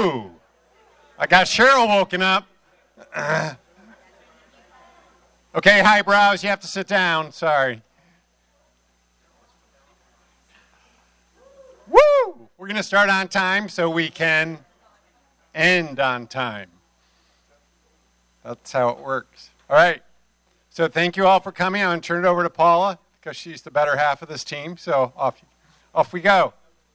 Woo! I got Cheryl woken up. Okay, highbrows, you have to sit down. Sorry. Woo! We're going to start on time so we can end on time. That's how it works. All right. So thank you all for coming. I'm going to turn it over to Paula because she's the better half of this team. So off we go.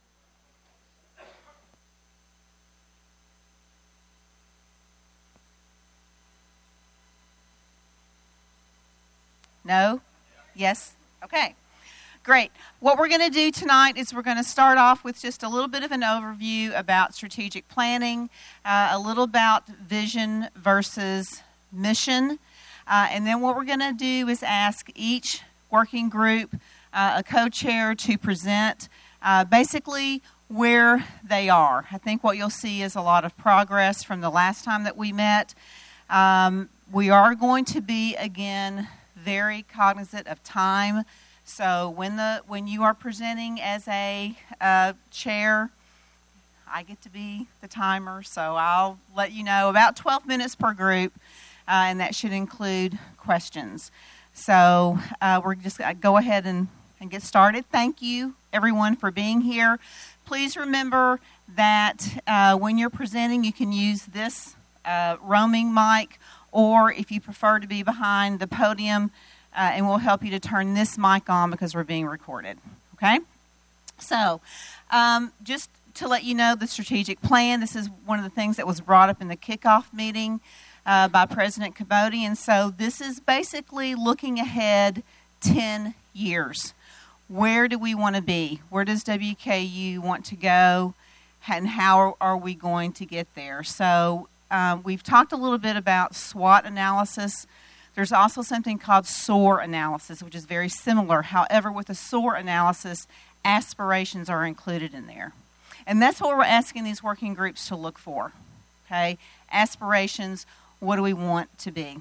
No? Yes? Okay. Great. What we're going to do tonight is we're going to start off with just a little bit of an overview about strategic planning, a little about vision versus mission, and then what we're going to do is ask each working group, a co-chair, to present basically where they are. I think what you'll see is a lot of progress from the last time that we met. We are going to be, again, very cognizant of time. So when you are presenting as a chair, I get to be the timer, so I'll let you know about 12 minutes per group, and that should include questions. So we're just going to go ahead and get started. Thank you, everyone, for being here. Please remember that when you're presenting, you can use this roaming mic, or if you prefer to be behind the podium, and we'll help you to turn this mic on because we're being recorded. Okay? So, just to let you know the strategic plan, this is one of the things that was brought up in the kickoff meeting by President Cabody. And so this is basically looking ahead 10 years. Where do we want to be? Where does WKU want to go? And how are we going to get there? So, we've talked a little bit about SWOT analysis. There's also something called SOAR analysis, which is very similar. However, with the SOAR analysis, aspirations are included in there. And that's what we're asking these working groups to look for. Okay? Aspirations, what do we want to be?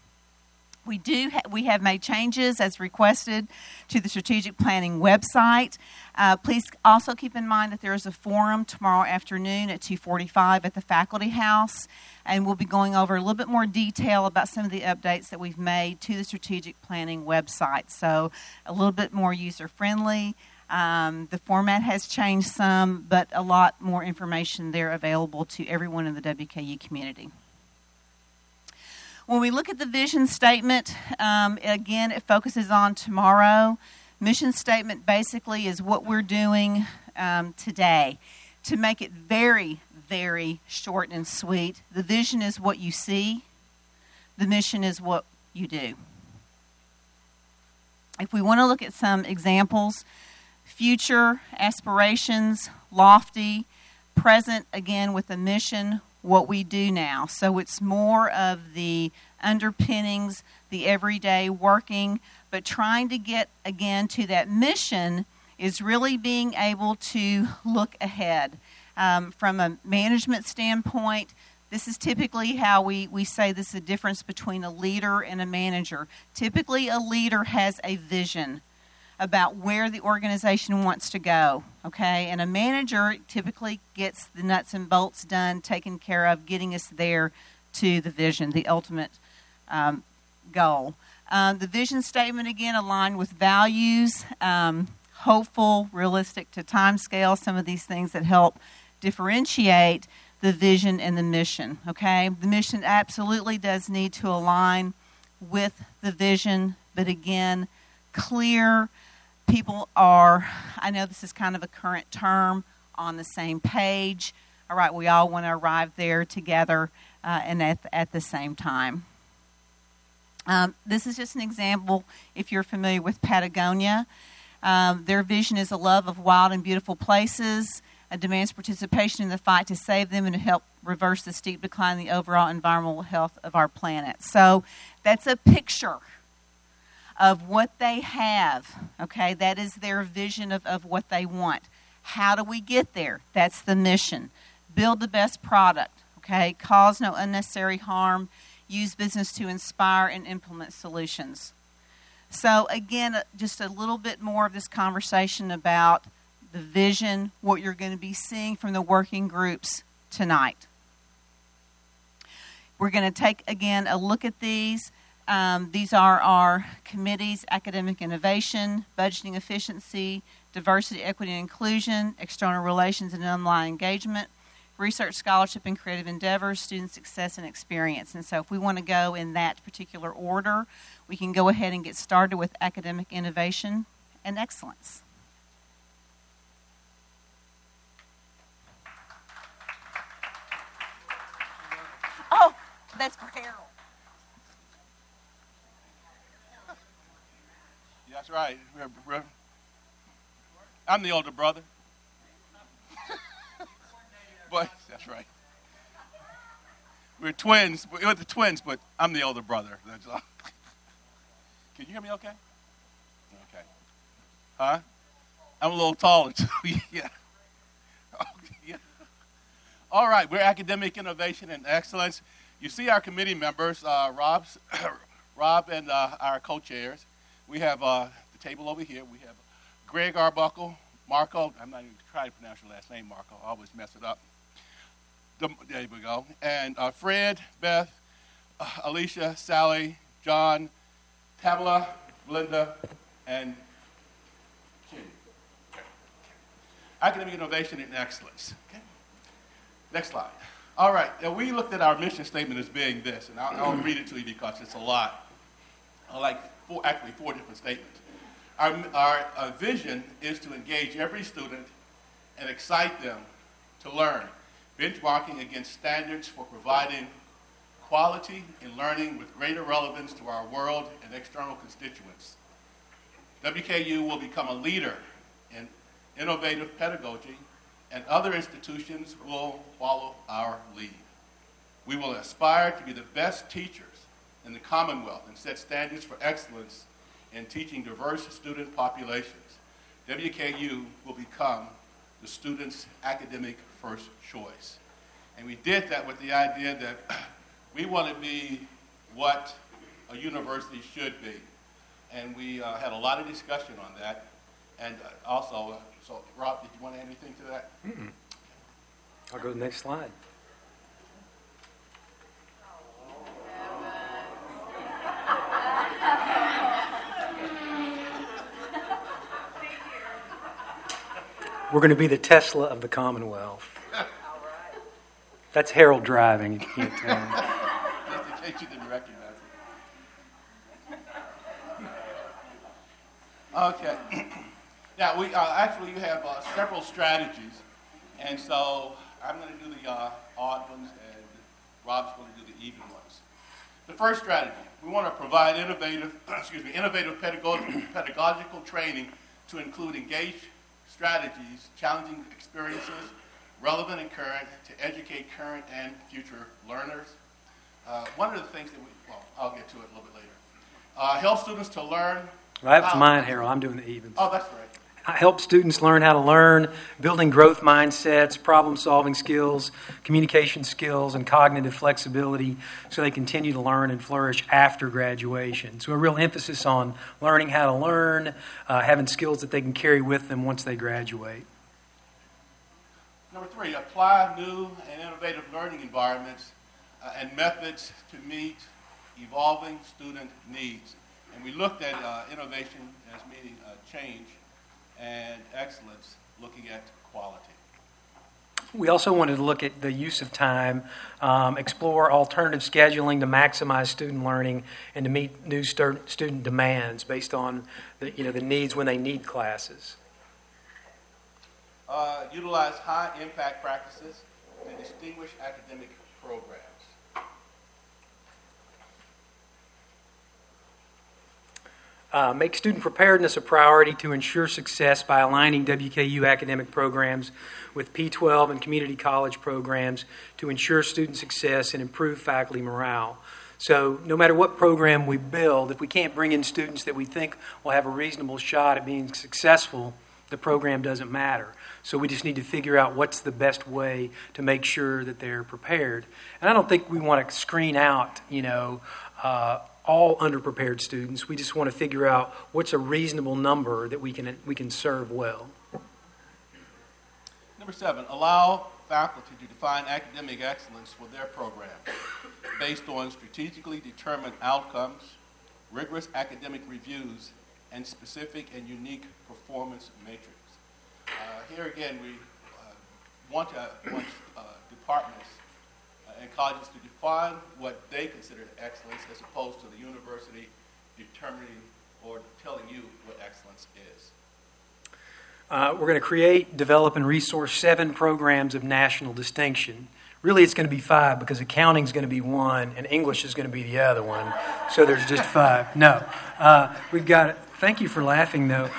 We have made changes as requested to the strategic planning website. Please also keep in mind that there is a forum tomorrow afternoon at 2:45 at the Faculty House, and we'll be going over a little bit more detail about some of the updates that we've made to the strategic planning website. So a little bit more user-friendly. The format has changed some, but a lot more information there available to everyone in the WKU community. When we look at the vision statement, again, it focuses on tomorrow. Mission statement basically is what we're doing today. To make it very, very short and sweet, the vision is what you see. The mission is what you do. If we want to look at some examples, future, aspirations, lofty, present, again, with the mission, what we do now. So it's more of the underpinnings, the everyday working, but trying to get, again, to that mission is really being able to look ahead. From a management standpoint, this is typically how we say this is the difference between a leader and a manager. Typically, a leader has a vision about where the organization wants to go, okay? And a manager typically gets the nuts and bolts done, taken care of, getting us there to the vision, the ultimate goal. The vision statement, again, aligned with values, hopeful, realistic to time scale, some of these things that help differentiate the vision and the mission, okay? The mission absolutely does need to align with the vision, but again, clear. People are, I know this is kind of a current term, on the same page. All right, we all want to arrive there together and at the same time. This is just an example, if you're familiar with Patagonia. Their vision is a love of wild and beautiful places, demands participation in the fight to save them and to help reverse the steep decline in the overall environmental health of our planet. So that's a picture of what they have, okay? That is their vision of what they want. How do we get there? That's the mission. Build the best product, okay? Cause no unnecessary harm. Use business to inspire and implement solutions. So again, just a little bit more of this conversation about the vision, what you're going to be seeing from the working groups tonight. We're going to take, again, a look at these. These are our committees: academic innovation, budgeting efficiency, diversity, equity, and inclusion, external relations and online engagement, research, scholarship, and creative endeavors, student success and experience. And so if we want to go in that particular order, we can go ahead and get started with academic innovation and excellence. Oh, that's for Harold. That's right. I'm the older brother. But that's right. We're twins. We're the twins, but I'm the older brother. That's all. Can you hear me okay? Okay. Huh? I'm a little taller too. Yeah. Okay, yeah. All right. We're academic innovation and excellence. You see our committee members, Rob and our co-chairs. We have the table over here. We have Greg Arbuckle, Marco. I'm not even trying to pronounce your last name, Marco. I always mess it up. There we go. And Fred, Beth, Alicia, Sally, John, Pamela, Linda, and Kim. Okay. Academic innovation and excellence. Okay. Next slide. All right. Now we looked at our mission statement as being this, and I'll read it to you because it's a lot. Four different statements. Our vision is to engage every student and excite them to learn, benchmarking against standards for providing quality in learning with greater relevance to our world and external constituents. WKU will become a leader in innovative pedagogy, and other institutions will follow our lead. We will aspire to be the best teachers in the Commonwealth and set standards for excellence in teaching diverse student populations. WKU will become the student's academic first choice. And we did that with the idea that we want to be what a university should be. And we had a lot of discussion on that. And also, so Rob, did you want to add anything to that? Mm-mm. I'll go to the next slide. We're going to be the Tesla of the Commonwealth. That's Harold driving, if you can't tell. Just in case you didn't recognize it. Okay. Now, we actually you have several strategies, and so I'm going to do the odd ones, and Rob's going to do the even ones. The first strategy, we want to provide innovative pedagogical training to include engaged strategies, challenging experiences, relevant and current, to educate current and future learners. One of the things that I'll get to it a little bit later. Help students to learn. Well, that's mine, Harold. I'm doing the evens. Oh, that's right. Help students learn how to learn, building growth mindsets, problem-solving skills, communication skills, and cognitive flexibility so they continue to learn and flourish after graduation. So a real emphasis on learning how to learn, having skills that they can carry with them once they graduate. Number 3, apply new and innovative learning environments and methods to meet evolving student needs. And we looked at innovation as meaning change, and excellence, looking at quality. We also wanted to look at the use of time, explore alternative scheduling to maximize student learning, and to meet new student demands based on the needs when they need classes. Utilize high-impact practices to distinguish academic programs. Make student preparedness a priority to ensure success by aligning WKU academic programs with P12 and community college programs to ensure student success and improve faculty morale. So no matter what program we build, if we can't bring in students that we think will have a reasonable shot at being successful, the program doesn't matter. So we just need to figure out what's the best way to make sure that they're prepared. And I don't think we want to screen out, all underprepared students. We just want to figure out what's a reasonable number that we can serve well. Number 7, allow faculty to define academic excellence for their program based on strategically determined outcomes, rigorous academic reviews, and specific and unique performance matrix. Here again, we want departments and colleges to define what they consider excellence as opposed to the university determining or telling you what excellence is. We're going to create, develop, and resource 7 programs of national distinction. Really, it's going to be 5 because accounting is going to be one and English is going to be the other one. So there's just 5. No. We've got it. Thank you for laughing, though.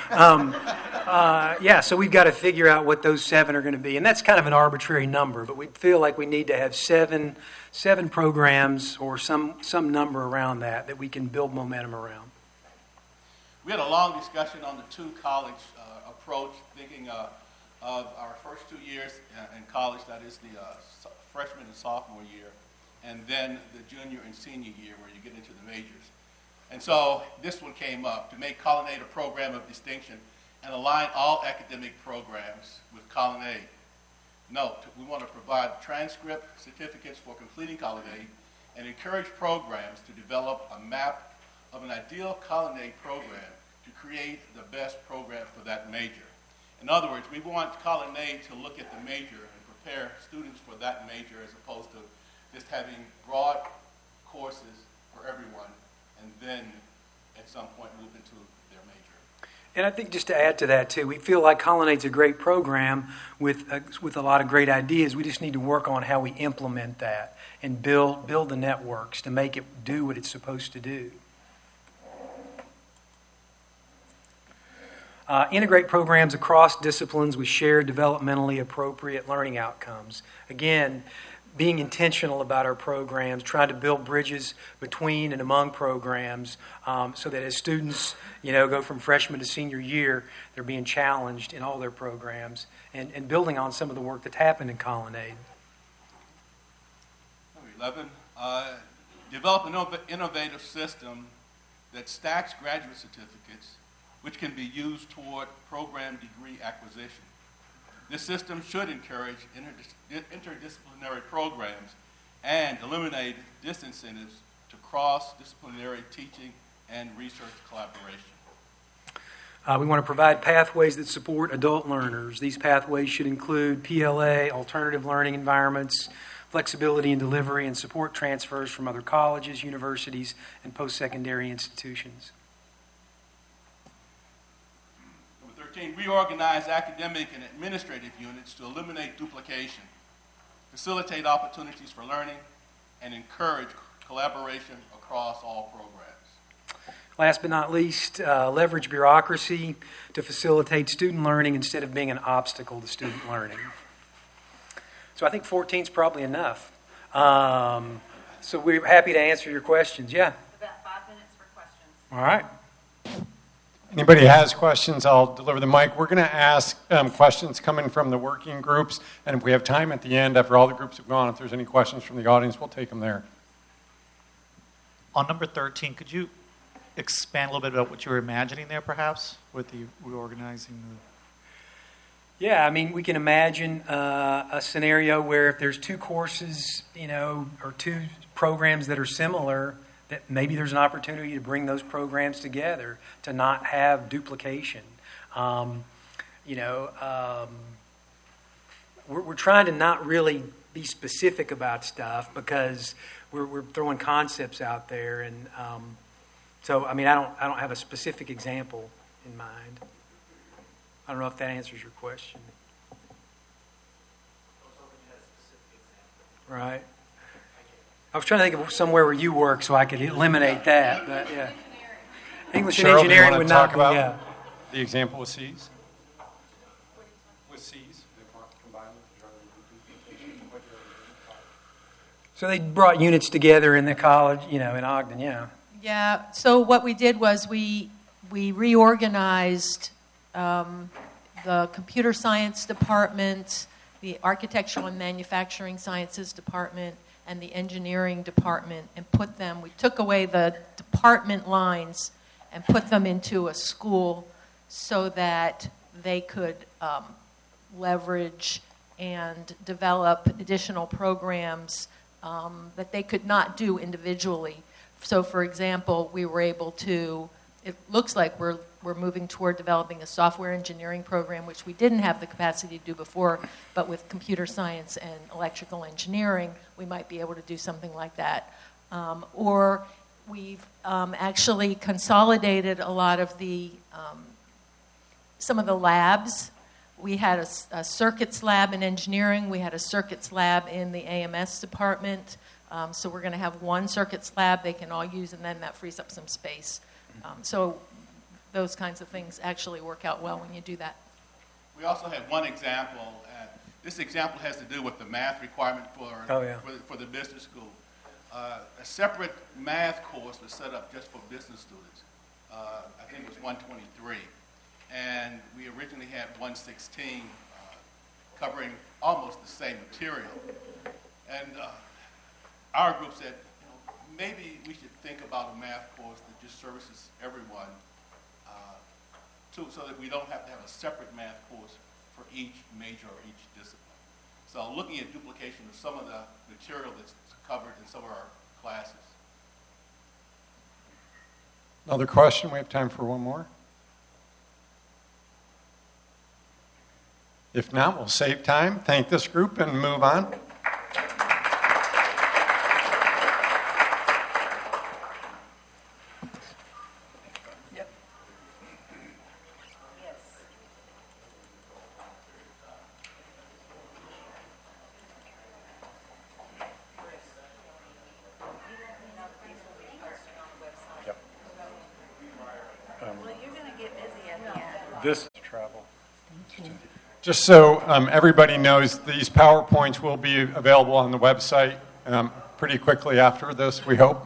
So we've got to figure out what those 7 are going to be. And that's kind of an arbitrary number, but we feel like we need to have seven programs or some number around that we can build momentum around. We had a long discussion on the two-college approach, thinking of our first 2 years in college, that is the freshman and sophomore year, and then the junior and senior year where you get into the majors. And so this one came up, to make Colonnade a program of distinction and align all academic programs with Colonnade. Note, we want to provide transcript certificates for completing Colonnade and encourage programs to develop a map of an ideal Colonnade program to create the best program for that major. In other words, we want Colonnade to look at the major and prepare students for that major as opposed to just having broad courses for everyone and then at some point move into their major. And I think just to add to that, too, we feel like Colonnade's a great program with a lot of great ideas. We just need to work on how we implement that and build the networks to make it do what it's supposed to do. Integrate programs across disciplines with shared developmentally appropriate learning outcomes. Again, being intentional about our programs, trying to build bridges between and among programs so that as students go from freshman to senior year, they're being challenged in all their programs and building on some of the work that's happened in Colonnade. Number 11, develop an innovative system that stacks graduate certificates which can be used toward program degree acquisition. This system should encourage interdisciplinary programs and eliminate disincentives to cross-disciplinary teaching and research collaboration. We want to provide pathways that support adult learners. These pathways should include PLA, alternative learning environments, flexibility in delivery, and support transfers from other colleges, universities, and post-secondary institutions. 13, reorganize academic and administrative units to eliminate duplication, facilitate opportunities for learning, and encourage collaboration across all programs. Last but not least, leverage bureaucracy to facilitate student learning instead of being an obstacle to student learning. So I think 14 is probably enough. So we're happy to answer your questions. Yeah? About 5 minutes for questions. All right. Anybody has questions, I'll deliver the mic. We're going to ask questions coming from the working groups, and if we have time at the end, after all the groups have gone, if there's any questions from the audience, we'll take them there. On number 13, could you expand a little bit about what you were imagining there, perhaps, with the reorganizing? Yeah, I mean, we can imagine a scenario where if there's 2 courses, or 2 programs that are similar, that maybe there's an opportunity to bring those programs together to not have duplication. We're trying to not really be specific about stuff because we're throwing concepts out there, and so I don't have a specific example in mind. I don't know if that answers your question. Right. I was trying to think of somewhere where you work so I could eliminate that, but yeah. English and Cheryl, engineering would not be, about yeah. The example with C's? With C's? So they brought units together in the college, in Ogden, yeah. Yeah, so what we did was we reorganized the computer science department, the architectural and manufacturing sciences department, and the engineering department, and we took away the department lines and put them into a school so that they could leverage and develop additional programs that they could not do individually. So, for example, we were able to, it looks like we're moving toward developing a software engineering program, which we didn't have the capacity to do before, but with computer science and electrical engineering, we might be able to do something like that. Or we've actually consolidated a lot of the, some of the labs. We had a circuits lab in engineering. We had a circuits lab in the AMS department. So we're going to have one circuits lab they can all use, and then that frees up some space. So those kinds of things actually work out well when you do that. We also had one example. This example has to do with the math requirement for the business school. A separate math course was set up just for business students. I think it was 123. And we originally had 116 covering almost the same material. And our group said, maybe we should think about a math course that just services everyone, so that we don't have to have a separate math course for each major or each discipline. So looking at duplication of some of the material that's covered in some of our classes. Another question? We have time for one more. If not, we'll save time, thank this group, and move on. This travel. Just so everybody knows, these PowerPoints will be available on the website pretty quickly after this, we hope.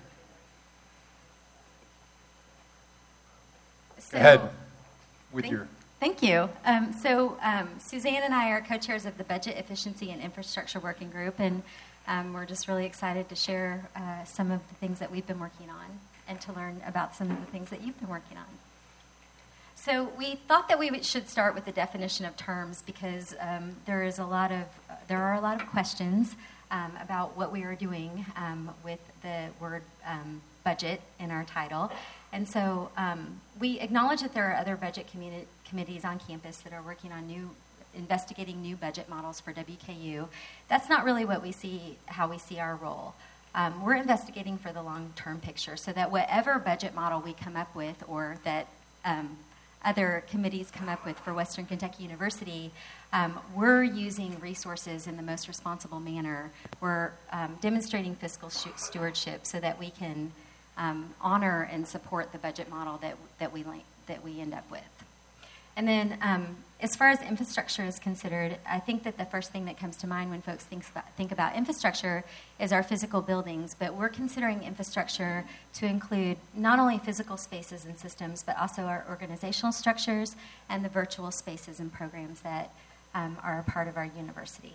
So, go ahead with Thank you. Suzanne and I are co-chairs of the Budget Efficiency and Infrastructure Working Group, and we're just really excited to share some of the things that we've been working on and to learn about some of the things that you've been working on. So we thought that we should start with the definition of terms because there are a lot of questions about what we are doing with the word budget in our title. And so we acknowledge that there are other budget committees on campus that are working on investigating new budget models for WKU. That's not really how we see our role. We're investigating for the long-term picture so that whatever budget model we come up with or that other committees come up with for Western Kentucky University, we're using resources in the most responsible manner. We're demonstrating fiscal stewardship so that we can honor and support the budget model that we end up with. And then as far as infrastructure is considered, I think that the first thing that comes to mind when folks think about infrastructure is our physical buildings, but we're considering infrastructure to include not only physical spaces and systems, but also our organizational structures and the virtual spaces and programs that are a part of our university.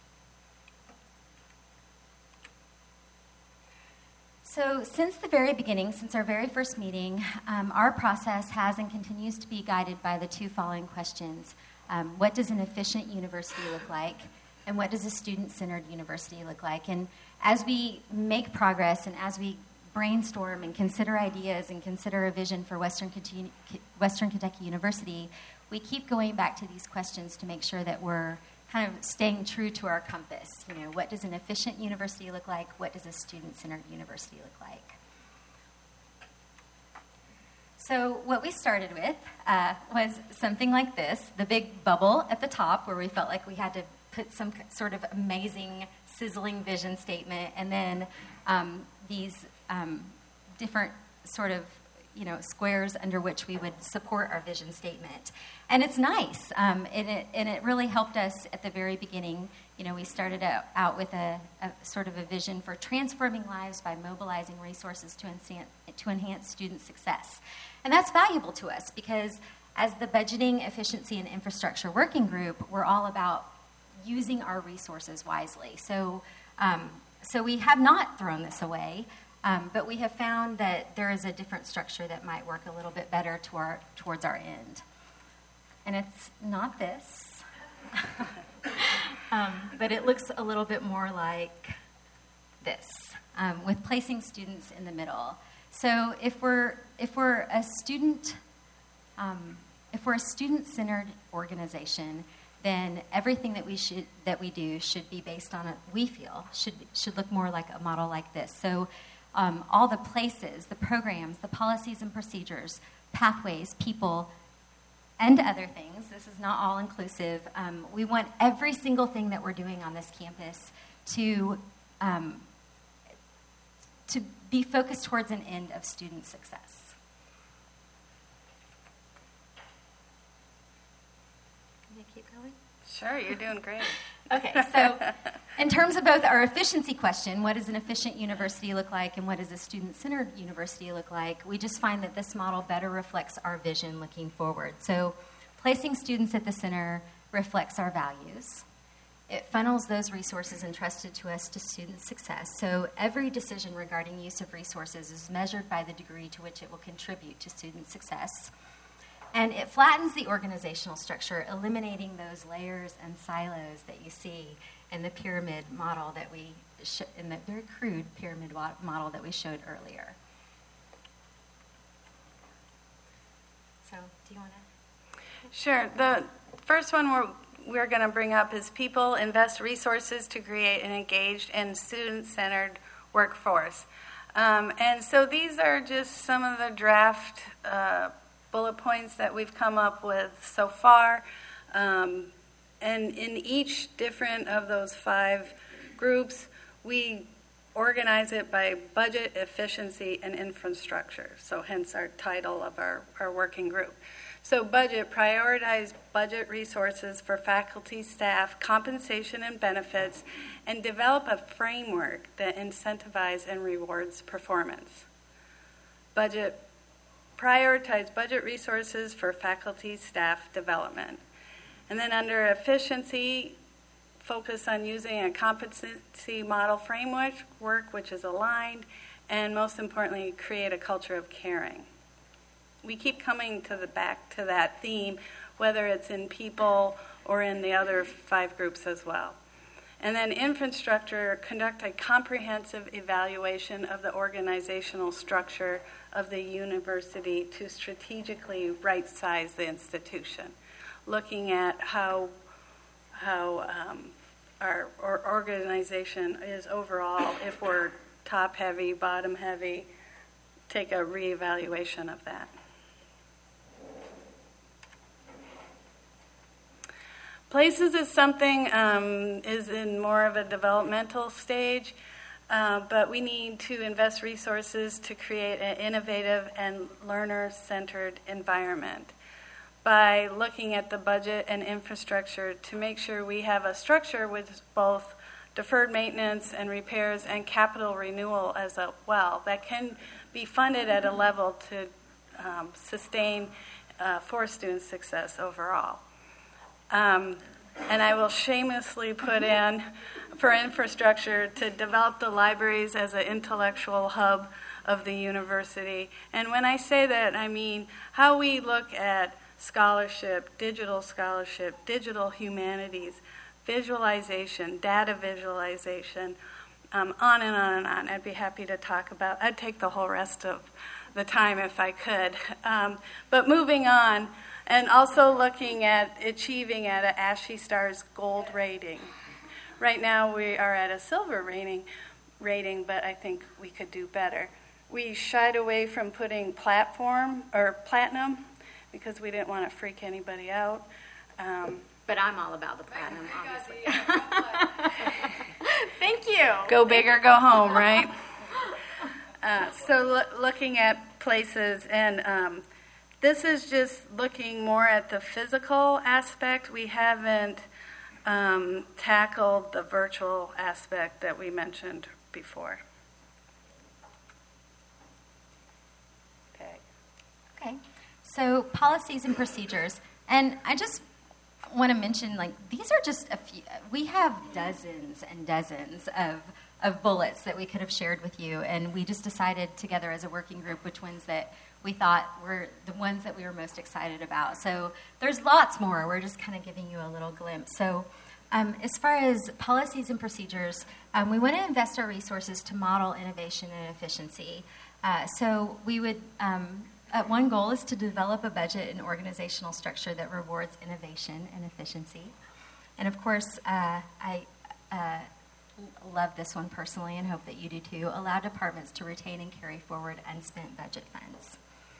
So since the very beginning, since our very first meeting, our process has and continues to be guided by the two following questions. What does an efficient university look like? And what does a student-centered university look like? And as we make progress and as we brainstorm and consider ideas and consider a vision for Western Kentucky University, we keep going back to these questions to make sure that we're kind of staying true to our compass. You know, what does an efficient university look like? What does a student-centered university look like? So what we started with was something like this, the big bubble at the top where we felt like we had to put some sort of amazing, sizzling vision statement, and then these different sort of squares under which we would support our vision statement. And it's nice, and it really helped us at the very beginning. We started out with a sort of a vision for transforming lives by mobilizing resources to enhance student success. And that's valuable to us because as the Budgeting, Efficiency, and Infrastructure Working Group, we're all about using our resources wisely. So we have not thrown this away. But we have found that there is a different structure that might work a little bit better towards our end. And it's not this. But it looks a little bit more like this, with placing students in the middle. So if we're a student-centered organization, then everything that we do should be based on should look more like a model like this. So all the places, the programs, the policies and procedures, pathways, people, and other things. This is not all inclusive. We want every single thing that we're doing on this campus to be focused towards an end of student success. Can I keep going? Sure, you're doing great. Okay, so in terms of both our efficiency question, what does an efficient university look like, and what does a student-centered university look like, we just find that this model better reflects our vision looking forward. So placing students at the center reflects our values. It funnels those resources entrusted to us to student success. So every decision regarding use of resources is measured by the degree to which it will contribute to student success. And it flattens the organizational structure, eliminating those layers and silos that you see in the pyramid model that in the very crude pyramid model that we showed earlier. So, do you want to? Sure. The first one we're going to bring up is people invest resources to create an engaged and student-centered workforce. And so these are just some of the draft bullet points that we've come up with so far. And in each different of those 5 groups, we organize it by budget, efficiency, and infrastructure. So hence our title of our working group. So budget, prioritize budget resources for faculty, staff, compensation and benefits, and develop a framework that incentivizes and rewards performance. Budget, prioritize budget resources for faculty, staff development. And then under efficiency, focus on using a competency model framework which is aligned, and most importantly, create a culture of caring. We keep coming back to that theme, whether it's in people or in the other 5 groups as well. And then infrastructure, conduct a comprehensive evaluation of the organizational structure of the university to strategically right-size the institution, looking at how our organization is overall, if we're top-heavy, bottom-heavy, take a reevaluation of that. Places is something is in more of a developmental stage, but we need to invest resources to create an innovative and learner-centered environment by looking at the budget and infrastructure to make sure we have a structure with both deferred maintenance and repairs and capital renewal as well that can be funded at a level to sustain for student success overall. And I will shamelessly put in for infrastructure to develop the libraries as an intellectual hub of the university. And when I say that, I mean how we look at scholarship, digital humanities, visualization, data visualization, on and on and on. I'd be happy to talk about. I'd take the whole rest of the time if I could. But moving on, and also looking at achieving at an ASHE Stars Gold rating. Right now we are at a silver rating, but I think we could do better. We shied away from putting platinum because we didn't want to freak anybody out. But I'm all about the platinum, obviously. Thank you. Go big or go home, right? So looking at places, and this is just looking more at the physical aspect. We haven't tackled the virtual aspect that we mentioned before. Okay. So policies and procedures. And I just want to mention, these are just a few. We have dozens and dozens of bullets that we could have shared with you, and we just decided together as a working group which ones that we thought were the ones that we were most excited about. So there's lots more. We're just kind of giving you a little glimpse. So As far as policies and procedures, we want to invest our resources to model innovation and efficiency. So we would, one goal is to develop a budget and organizational structure that rewards innovation and efficiency. And of course, I love this one personally and hope that you do too. Allow departments to retain and carry forward unspent budget funds.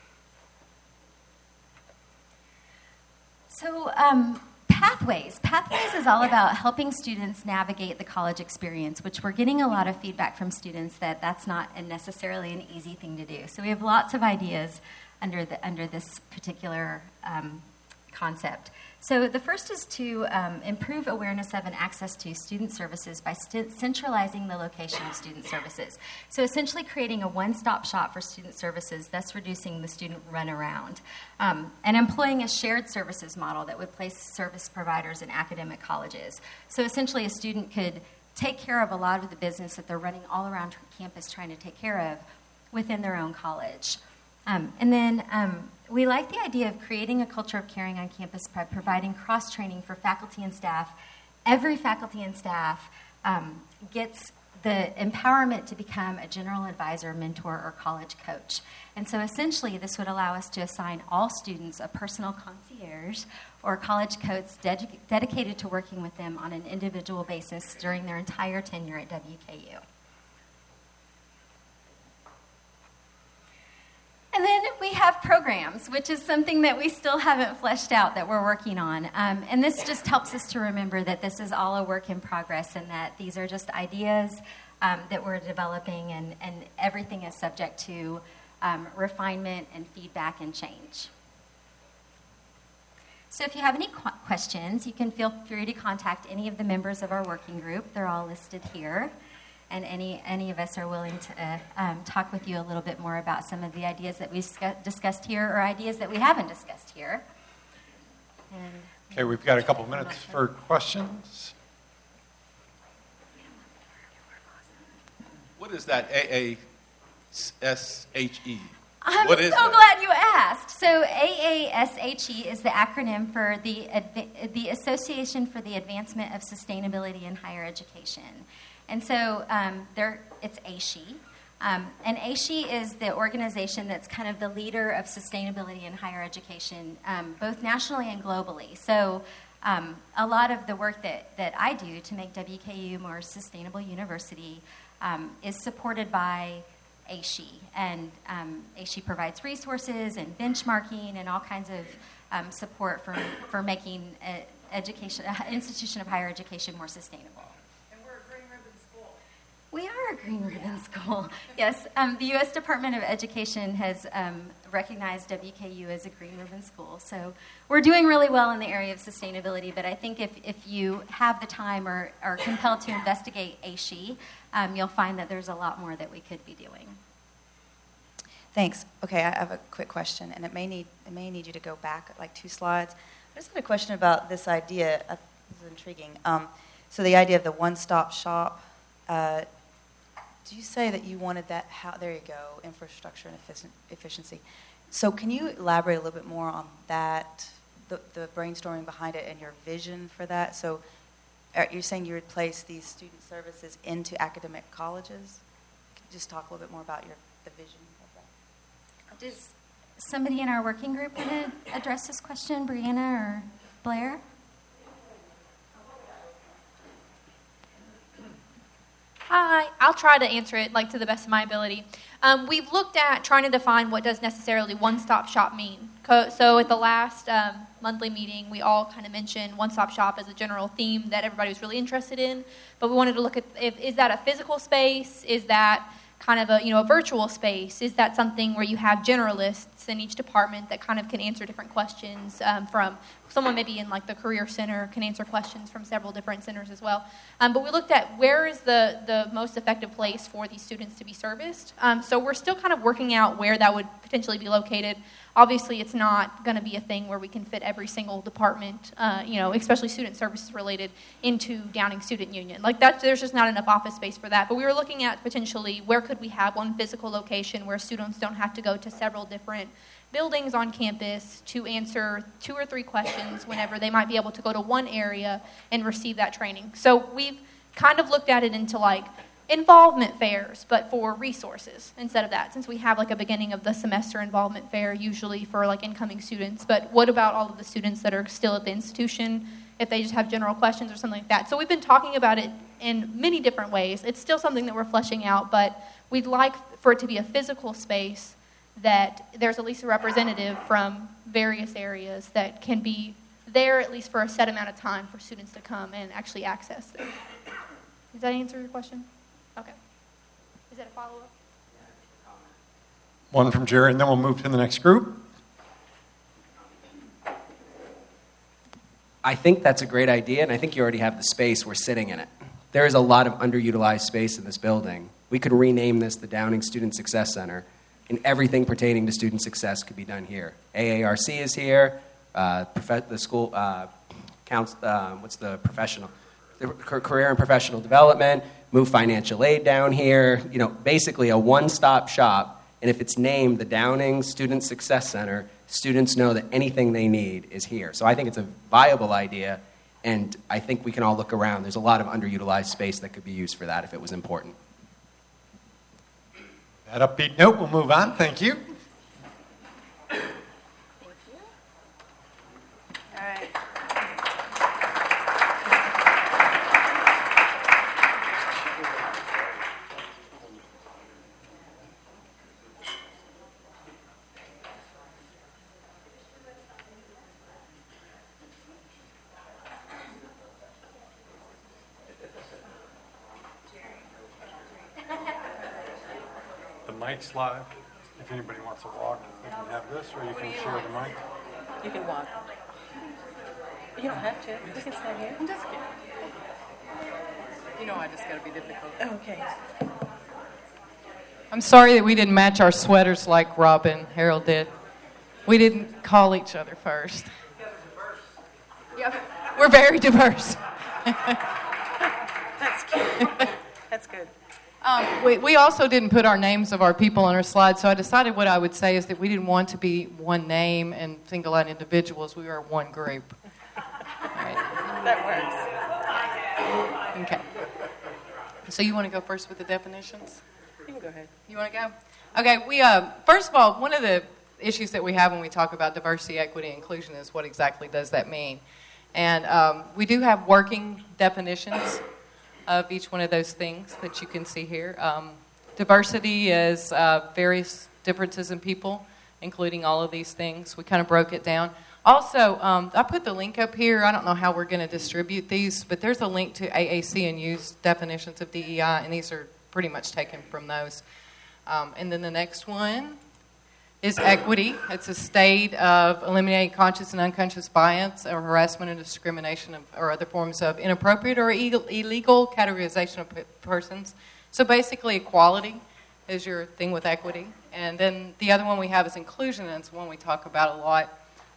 So Pathways. Pathways is all about helping students navigate the college experience, which we're getting a lot of feedback from students that that's not necessarily an easy thing to do. So we have lots of ideas under this particular concept. So the first is to improve awareness of and access to student services by centralizing the location of student services. So essentially creating a one-stop shop for student services, thus reducing the student runaround. And employing a shared services model that would place service providers in academic colleges. So essentially a student could take care of a lot of the business that they're running all around campus trying to take care of within their own college. And then we like the idea of creating a culture of caring on campus by providing cross-training for faculty and staff. Every faculty and staff gets the empowerment to become a general advisor, mentor, or college coach. And so essentially this would allow us to assign all students a personal concierge or college coach dedicated to working with them on an individual basis during their entire tenure at WKU. And then we have programs, which is something that we still haven't fleshed out that we're working on. And this just helps us to remember that this is all a work in progress and that these are just ideas that we're developing and everything is subject to refinement and feedback and change. So if you have any questions, you can feel free to contact any of the members of our working group. They're all listed here. And any of us are willing to talk with you a little bit more about some of the ideas that we've discussed here or ideas that we haven't discussed here. Okay, we've got a couple minutes for questions. What is that AASHE? I'm so glad you asked. So AASHE is the acronym for the Association for the Advancement of Sustainability in Higher Education. And so it's ASHE. And ASHE is the organization that's kind of the leader of sustainability in higher education, both nationally and globally. So a lot of the work that I do to make WKU a more sustainable university is supported by ASHE. And ASHE provides resources and benchmarking and all kinds of support for making an institution of higher education more sustainable. We are a Green Ribbon School. Yes, the U.S. Department of Education has recognized WKU as a Green Ribbon School. So we're doing really well in the area of sustainability, but I think if you have the time or are compelled to investigate ASHE, you'll find that there's a lot more that we could be doing. Thanks. Okay, I have a quick question, and it may need you to go back like 2 slides. I just had a question about this idea. This is intriguing. So the idea of the one-stop shop. Do you say that you wanted that? There you go, infrastructure and efficiency. So can you elaborate a little bit more on that, the brainstorming behind it and your vision for that? So you're saying you would place these student services into academic colleges? Could you just talk a little bit more about the vision of that? Does somebody in our working group want to address this question, Brianna or Blair? Hi, I'll try to answer it to the best of my ability. We've looked at trying to define what does necessarily one-stop shop mean. So at the last monthly meeting, we all kind of mentioned one-stop shop as a general theme that everybody was really interested in. But we wanted to look at is that a physical space? Is that kind of a virtual space? Is that something where you have generalists in each department that kind of can answer different questions from someone maybe in the career center can answer questions from several different centers as well. But we looked at where is the most effective place for these students to be serviced. So we're still kind of working out where that would potentially be located. Obviously, it's not going to be a thing where we can fit every single department, especially student services related, into Downing Student Union. There's just not enough office space for that. But we were looking at potentially where could we have one physical location where students don't have to go to several different buildings on campus to answer 2 or 3 questions whenever they might be able to go to one area and receive that training. So we've kind of looked at it into like involvement fairs, but for resources instead of that, since we have like a beginning of the semester involvement fair usually for like incoming students. But what about all of the students that are still at the institution if they just have general questions or something like that? So we've been talking about it in many different ways. It's still something that we're fleshing out, but we'd like for it to be a physical space that there's at least a representative from various areas that can be there at least for a set amount of time for students to come and actually access them. Does that answer your question? Okay. Is that a follow-up? One from Jerry, and then we'll move to the next group. I think that's a great idea, and I think you already have the space. We're sitting in it. There is a lot of underutilized space in this building. We could rename this the Downing Student Success Center, and everything pertaining to student success could be done here. AARC is here. The school career and professional development. Move financial aid down here. You know, basically a one-stop shop. And if it's named the Downing Student Success Center, students know that anything they need is here. So I think it's a viable idea, and I think we can all look around. There's a lot of underutilized space that could be used for that if it was important. That upbeat note, we'll move on. Thank you. All right. Mic's live. If anybody wants to walk, you can have this, or you can share the mic. You can walk. You don't have to. You can stand here. I'm just kidding. You know I just got to be difficult. Okay. I'm sorry that we didn't match our sweaters like Rob and Harold did. We didn't call each other first. Yeah, we're very diverse. That's cute. That's good. We also didn't put our names of our people on our slide, so I decided what I would say is that we didn't want to be one name and single out individuals. We were one group. Right. That works. Okay. So you want to go first with the definitions? You can go ahead. You want to go? Okay. We first of all, one of the issues that we have when we talk about diversity, equity, and inclusion is what exactly does that mean? And we do have working definitions of each one of those things that you can see here. Diversity is various differences in people, including all of these things. We kind of broke it down. Also, I put the link up here. I don't know how we're going to distribute these, but there's a link to AAC and U's definitions of DEI, and these are pretty much taken from those. And then the next one is equity. It's a state of eliminating conscious and unconscious bias or harassment and discrimination or other forms of inappropriate or illegal categorization of persons. So basically equality is your thing with equity. And then the other one we have is inclusion, and it's one we talk about a lot,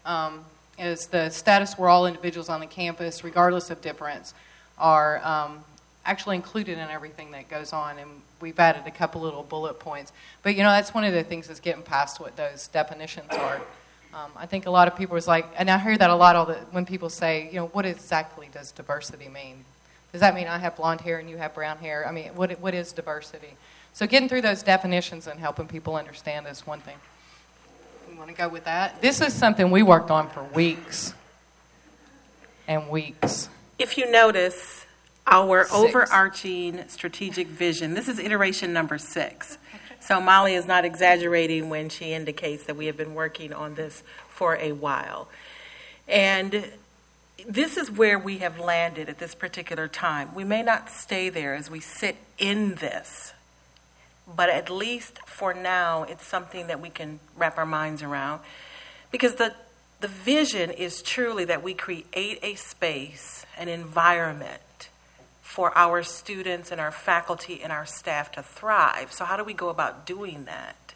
is the status where all individuals on the campus, regardless of difference, are actually included in everything that goes on, and we've added a couple little bullet points. But, you know, that's one of the things is getting past what those definitions are. I think a lot of people is like, and I hear that a lot when people say, you know, what exactly does diversity mean? Does that mean I have blonde hair and you have brown hair? I mean, what is diversity? So getting through those definitions and helping people understand is one thing. You want to go with that? This is something we worked on for weeks and weeks. If you notice, our overarching strategic vision, this is iteration number 6. So Molly is not exaggerating when she indicates that we have been working on this for a while. And this is where we have landed at this particular time. We may not stay there as we sit in this, but at least for now, it's something that we can wrap our minds around. Because the vision is truly that we create a space, an environment, for our students and our faculty and our staff to thrive. So how do we go about doing that?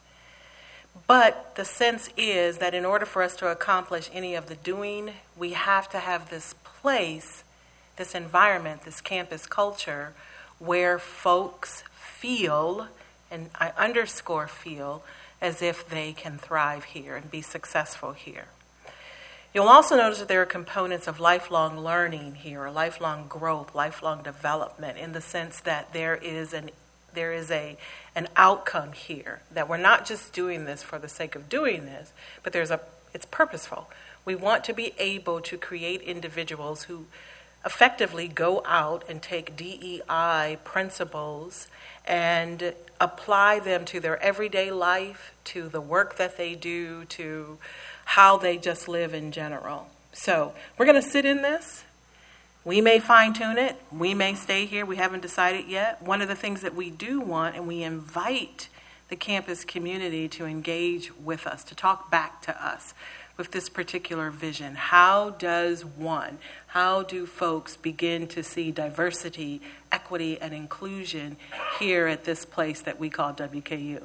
But the sense is that in order for us to accomplish any of the doing, we have to have this place, this environment, this campus culture, where folks feel, and I underscore feel, as if they can thrive here and be successful here. You'll also notice that there are components of lifelong learning here, or lifelong growth, lifelong development, in the sense that there is an outcome here, that we're not just doing this for the sake of doing this, but it's purposeful. We want to be able to create individuals who effectively go out and take DEI principles and apply them to their everyday life, to the work that they do, to how they just live in general. So we're going to sit in this. We may fine-tune it. We may stay here. We haven't decided yet. One of the things that we do want, and we invite the campus community to engage with us, to talk back to us with this particular vision. How do folks begin to see diversity, equity, and inclusion here at this place that we call WKU?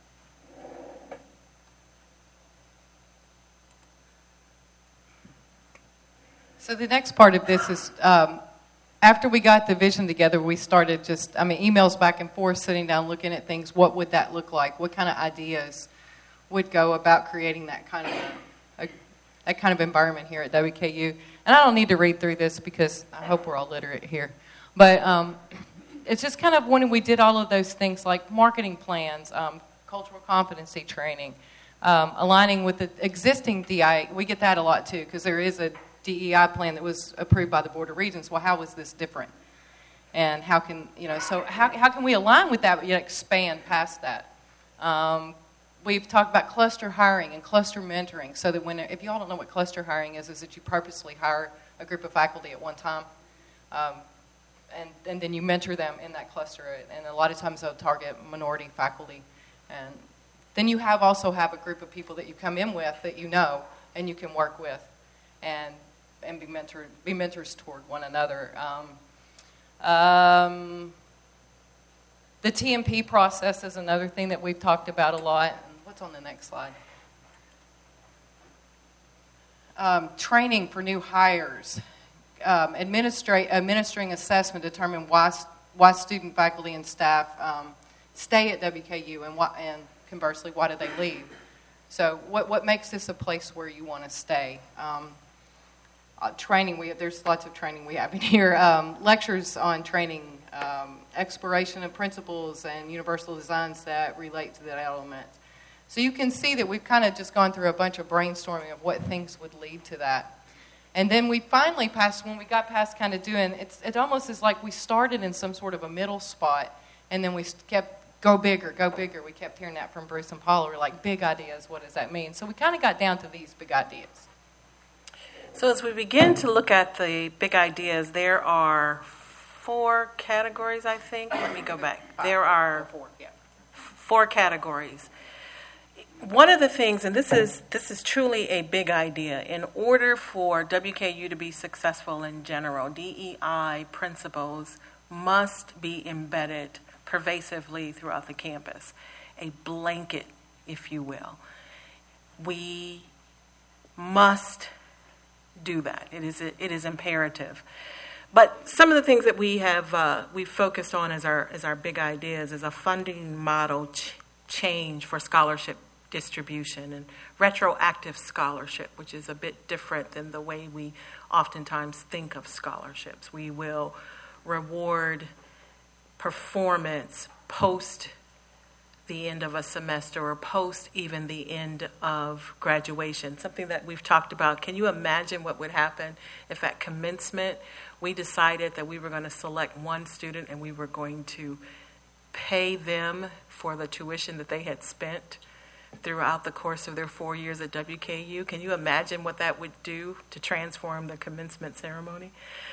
So the next part of this is, after we got the vision together, we started emails back and forth, sitting down, looking at things. What would that look like? What kind of ideas would go about creating that kind of environment here at WKU? And I don't need to read through this because I hope we're all literate here. But it's just kind of when we did all of those things like marketing plans, cultural competency training, aligning with the existing DI. We get that a lot too because there is a DEI plan that was approved by the Board of Regents. Well, how was this different? And how can we align with that but yet expand past that? We've talked about cluster hiring and cluster mentoring, so that if y'all don't know what cluster hiring is that you purposely hire a group of faculty at one time, and then you mentor them in that cluster. And a lot of times they'll target minority faculty, and then you also have a group of people that you come in with that you know and you can work with, and be mentors toward one another. The TMP process is another thing that we've talked about a lot. What's on the next slide? Training for new hires, administering assessment, determine why student, faculty, and staff stay at WKU, and conversely, why do they leave? So what makes this a place where you want to stay? Training, there's lots of training we have in here. Lectures on training, exploration of principles and universal designs that relate to that element. So you can see that we've kind of just gone through a bunch of brainstorming of what things would lead to that. And then we finally when we got past kind of doing, it almost is like we started in some sort of a middle spot, and then we kept, go bigger. We kept hearing that from Bruce and Paula. We're like, big ideas, what does that mean? So we kind of got down to these big ideas. So as we begin to look at the big ideas, there are 4 categories, I think. Let me go back. There are 4 categories. One of the things, and this is truly a big idea, in order for WKU to be successful in general, DEI principles must be embedded pervasively throughout the campus, a blanket, if you will. We must do that. It is imperative. But some of the things that we've focused on as our big ideas is a funding model change for scholarship distribution and retroactive scholarship, which is a bit different than the way we oftentimes think of scholarships. We will reward performance post the end of a semester or post even the end of graduation, something that we've talked about. Can you imagine what would happen if at commencement we decided that we were going to select one student and we were going to pay them for the tuition that they had spent throughout the course of their 4 years at WKU? Can you imagine what that would do to transform the commencement ceremony?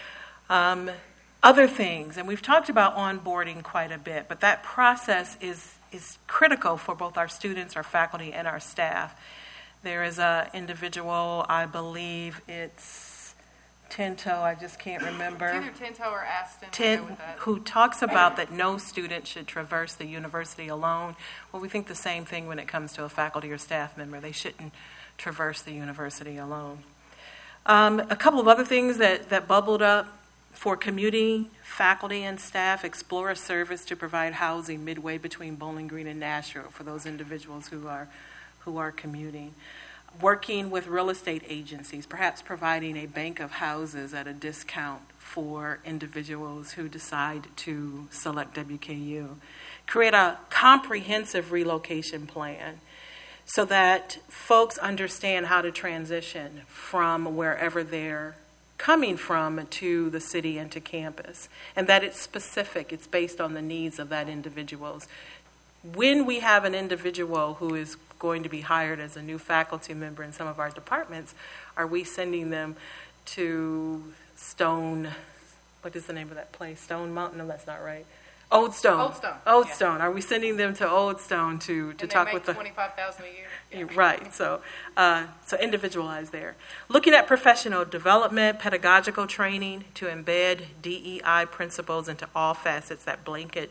Other things, and we've talked about onboarding quite a bit, but that process is critical for both our students, our faculty, and our staff. There is an individual, I believe it's Tinto, I just can't remember. It's either Tinto or Aston. Who talks about that no student should traverse the university alone. Well, we think the same thing when it comes to a faculty or staff member. They shouldn't traverse the university alone. A couple of other things that bubbled up For commuting faculty and staff, explore a service to provide housing midway between Bowling Green and Nashville for those individuals who are commuting. Working with real estate agencies, perhaps providing a bank of houses at a discount for individuals who decide to select WKU. Create a comprehensive relocation plan so that folks understand how to transition from wherever they're coming from to the city and to campus, and that it's specific, it's based on the needs of that individuals. When we have an individual who is going to be hired as a new faculty member in some of our departments, are we sending them to Stone, what is the name of that place? Stone Mountain? No, that's not right. Old Stone. Yeah. Are we sending them to Old Stone to talk with the $25,000 a year? Yeah. Right. So individualize there. Looking at professional development, pedagogical training to embed DEI principles into all facets. That blanket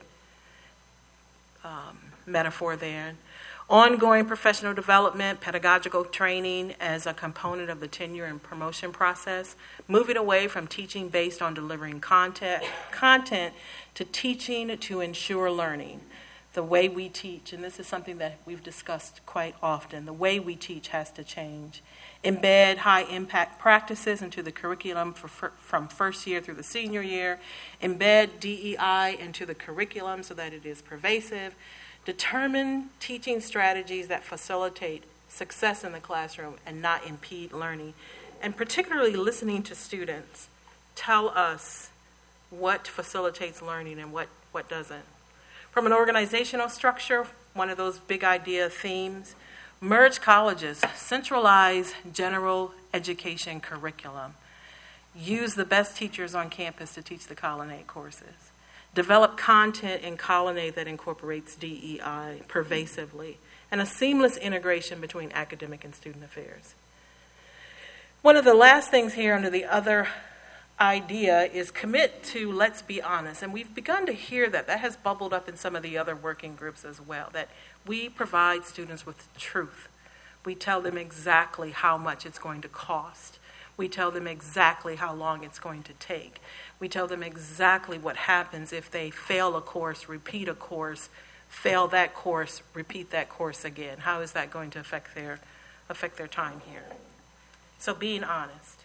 metaphor there. Ongoing professional development, pedagogical training as a component of the tenure and promotion process. Moving away from teaching based on delivering content to teaching to ensure learning. The way we teach, and this is something that we've discussed quite often, the way we teach has to change. Embed high-impact practices into the curriculum from first year through the senior year. Embed DEI into the curriculum so that it is pervasive. Determine teaching strategies that facilitate success in the classroom and not impede learning. And particularly listening to students tell us what facilitates learning and what doesn't. From an organizational structure, one of those big idea themes, merge colleges, centralize general education curriculum. Use the best teachers on campus to teach the Colonnade courses. Develop content in Colonnade that incorporates DEI pervasively, and a seamless integration between academic and student affairs. One of the last things here under the other idea is commit to let's be honest. And we've begun to hear that. That has bubbled up in some of the other working groups as well, that we provide students with truth. We tell them exactly how much it's going to cost. We tell them exactly how long it's going to take. We tell them exactly what happens if they fail a course, repeat a course, fail that course, repeat that course again. How is that going to affect their time here? So being honest.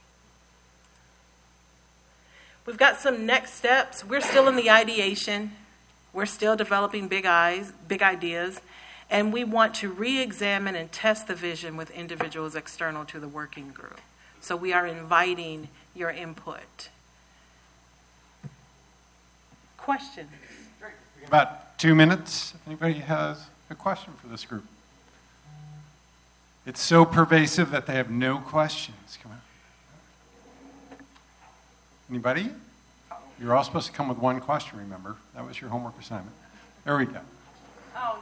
We've got some next steps. We're still in the ideation. We're still developing big ideas. And we want to re-examine and test the vision with individuals external to the working group. So we are inviting your input. Questions? About 2 minutes. If anybody has a question for this group. It's so pervasive that they have no questions. Come on. Anybody? You're all supposed to come with one question, remember? That was your homework assignment. There we go. Oh,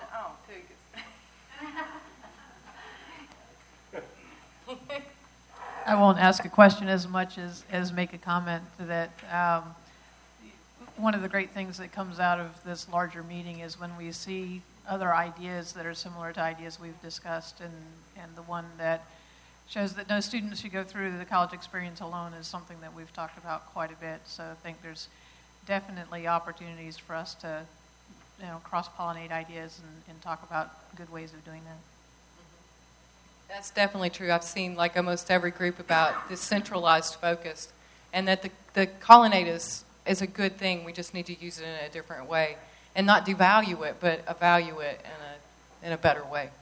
no. I won't ask a question as much as make a comment to that. One of the great things that comes out of this larger meeting is when we see other ideas that are similar to ideas we've discussed, and the one that shows that no student should go through the college experience alone is something that we've talked about quite a bit. So I think there's definitely opportunities for us to cross-pollinate ideas and talk about good ways of doing that. That's definitely true. I've seen, like almost every group, about this centralized focus, and that the Colonnade is a good thing. We just need to use it in a different way, and not devalue it, but evaluate it in a better way.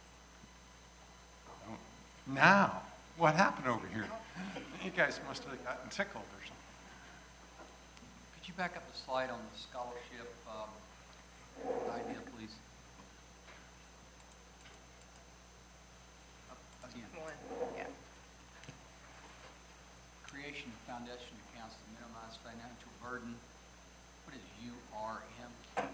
Now, what happened over here? You guys must have gotten tickled or something. Could you back up the slide on the scholarship idea, please? Again. Yeah. Creation of foundation accounts to minimize financial burden. What is URM?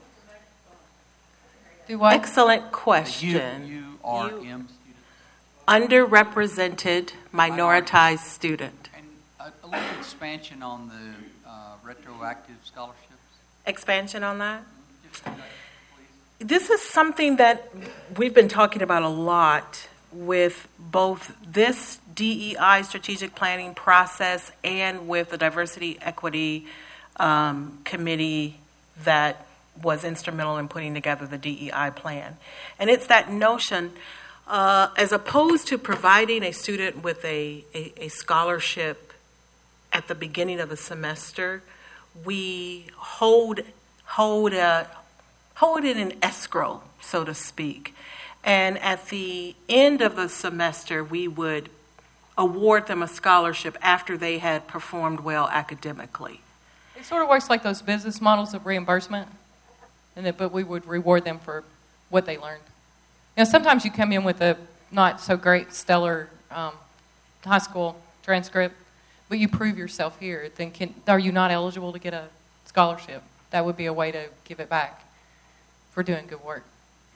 Do what? Excellent question. URM student. Underrepresented, minoritized student. And a little expansion on the retroactive scholarships. Expansion on that? This is something that we've been talking about a lot with both this DEI strategic planning process and with the diversity equity committee that was instrumental in putting together the DEI plan. And it's that notion, as opposed to providing a student with a scholarship at the beginning of the semester, we hold it in escrow, so to speak. And at the end of the semester, we would award them a scholarship after they had performed well academically. It sort of works like those business models of reimbursement, but we would reward them for what they learned. Sometimes you come in with a not so great, stellar high school transcript, but you prove yourself here. Then are you not eligible to get a scholarship? That would be a way to give it back for doing good work.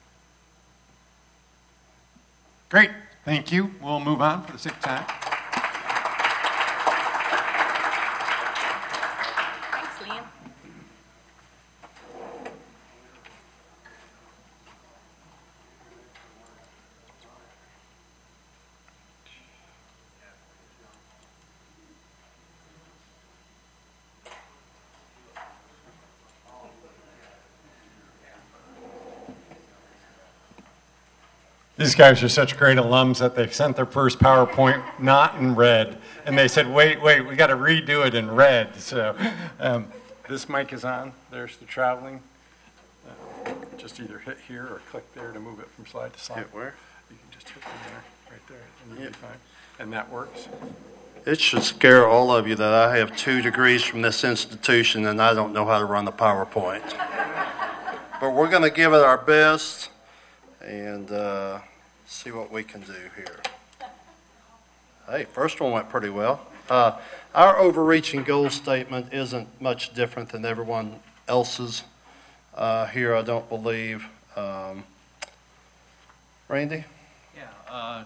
Great. Thank you. We'll move on for the sixth time. Thanks, Liam. These guys are such great alums that they sent their first PowerPoint not in red. And they said, wait, we got to redo it in red. So this mic is on. There's the traveling. Just either hit here or click there to move it from slide to slide. Hit where? You can just hit there, right there, and you'll be fine. And that works. It should scare all of you that I have 2 degrees from this institution and I don't know how to run the PowerPoint. But we're going to give it our best and see what we can do here. Hey, first one went pretty well. Our overreaching goal statement isn't much different than everyone else's here, I don't believe. Randy? Yeah.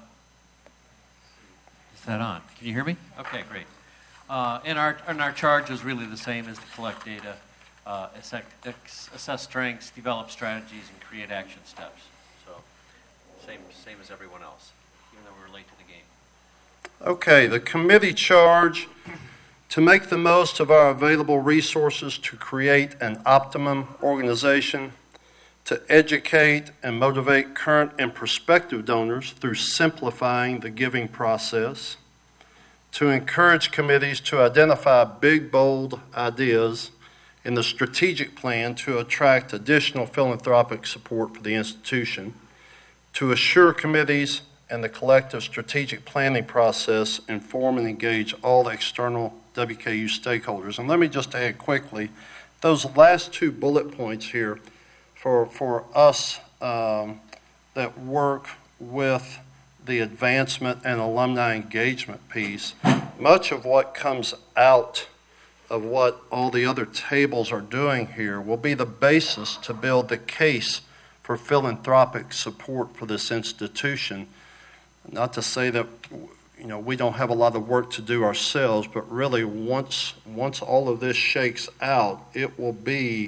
Is that on? Can you hear me? Okay, great. And our charge is really the same as to collect data, assess strengths, develop strategies, and create action steps. So same as everyone else, even though we're late to the game. Okay, the committee charge to make the most of our available resources to create an optimum organization, to educate and motivate current and prospective donors through simplifying the giving process, to encourage committees to identify big, bold ideas in the strategic plan to attract additional philanthropic support for the institution, to assure committees and the collective strategic planning process inform and engage all external WKU stakeholders. And let me just add quickly, those last 2 bullet points here for us that work with the advancement and alumni engagement piece, much of what comes out of what all the other tables are doing here will be the basis to build the case for philanthropic support for this institution. Not to say that we don't have a lot of work to do ourselves, but really once all of this shakes out, it will be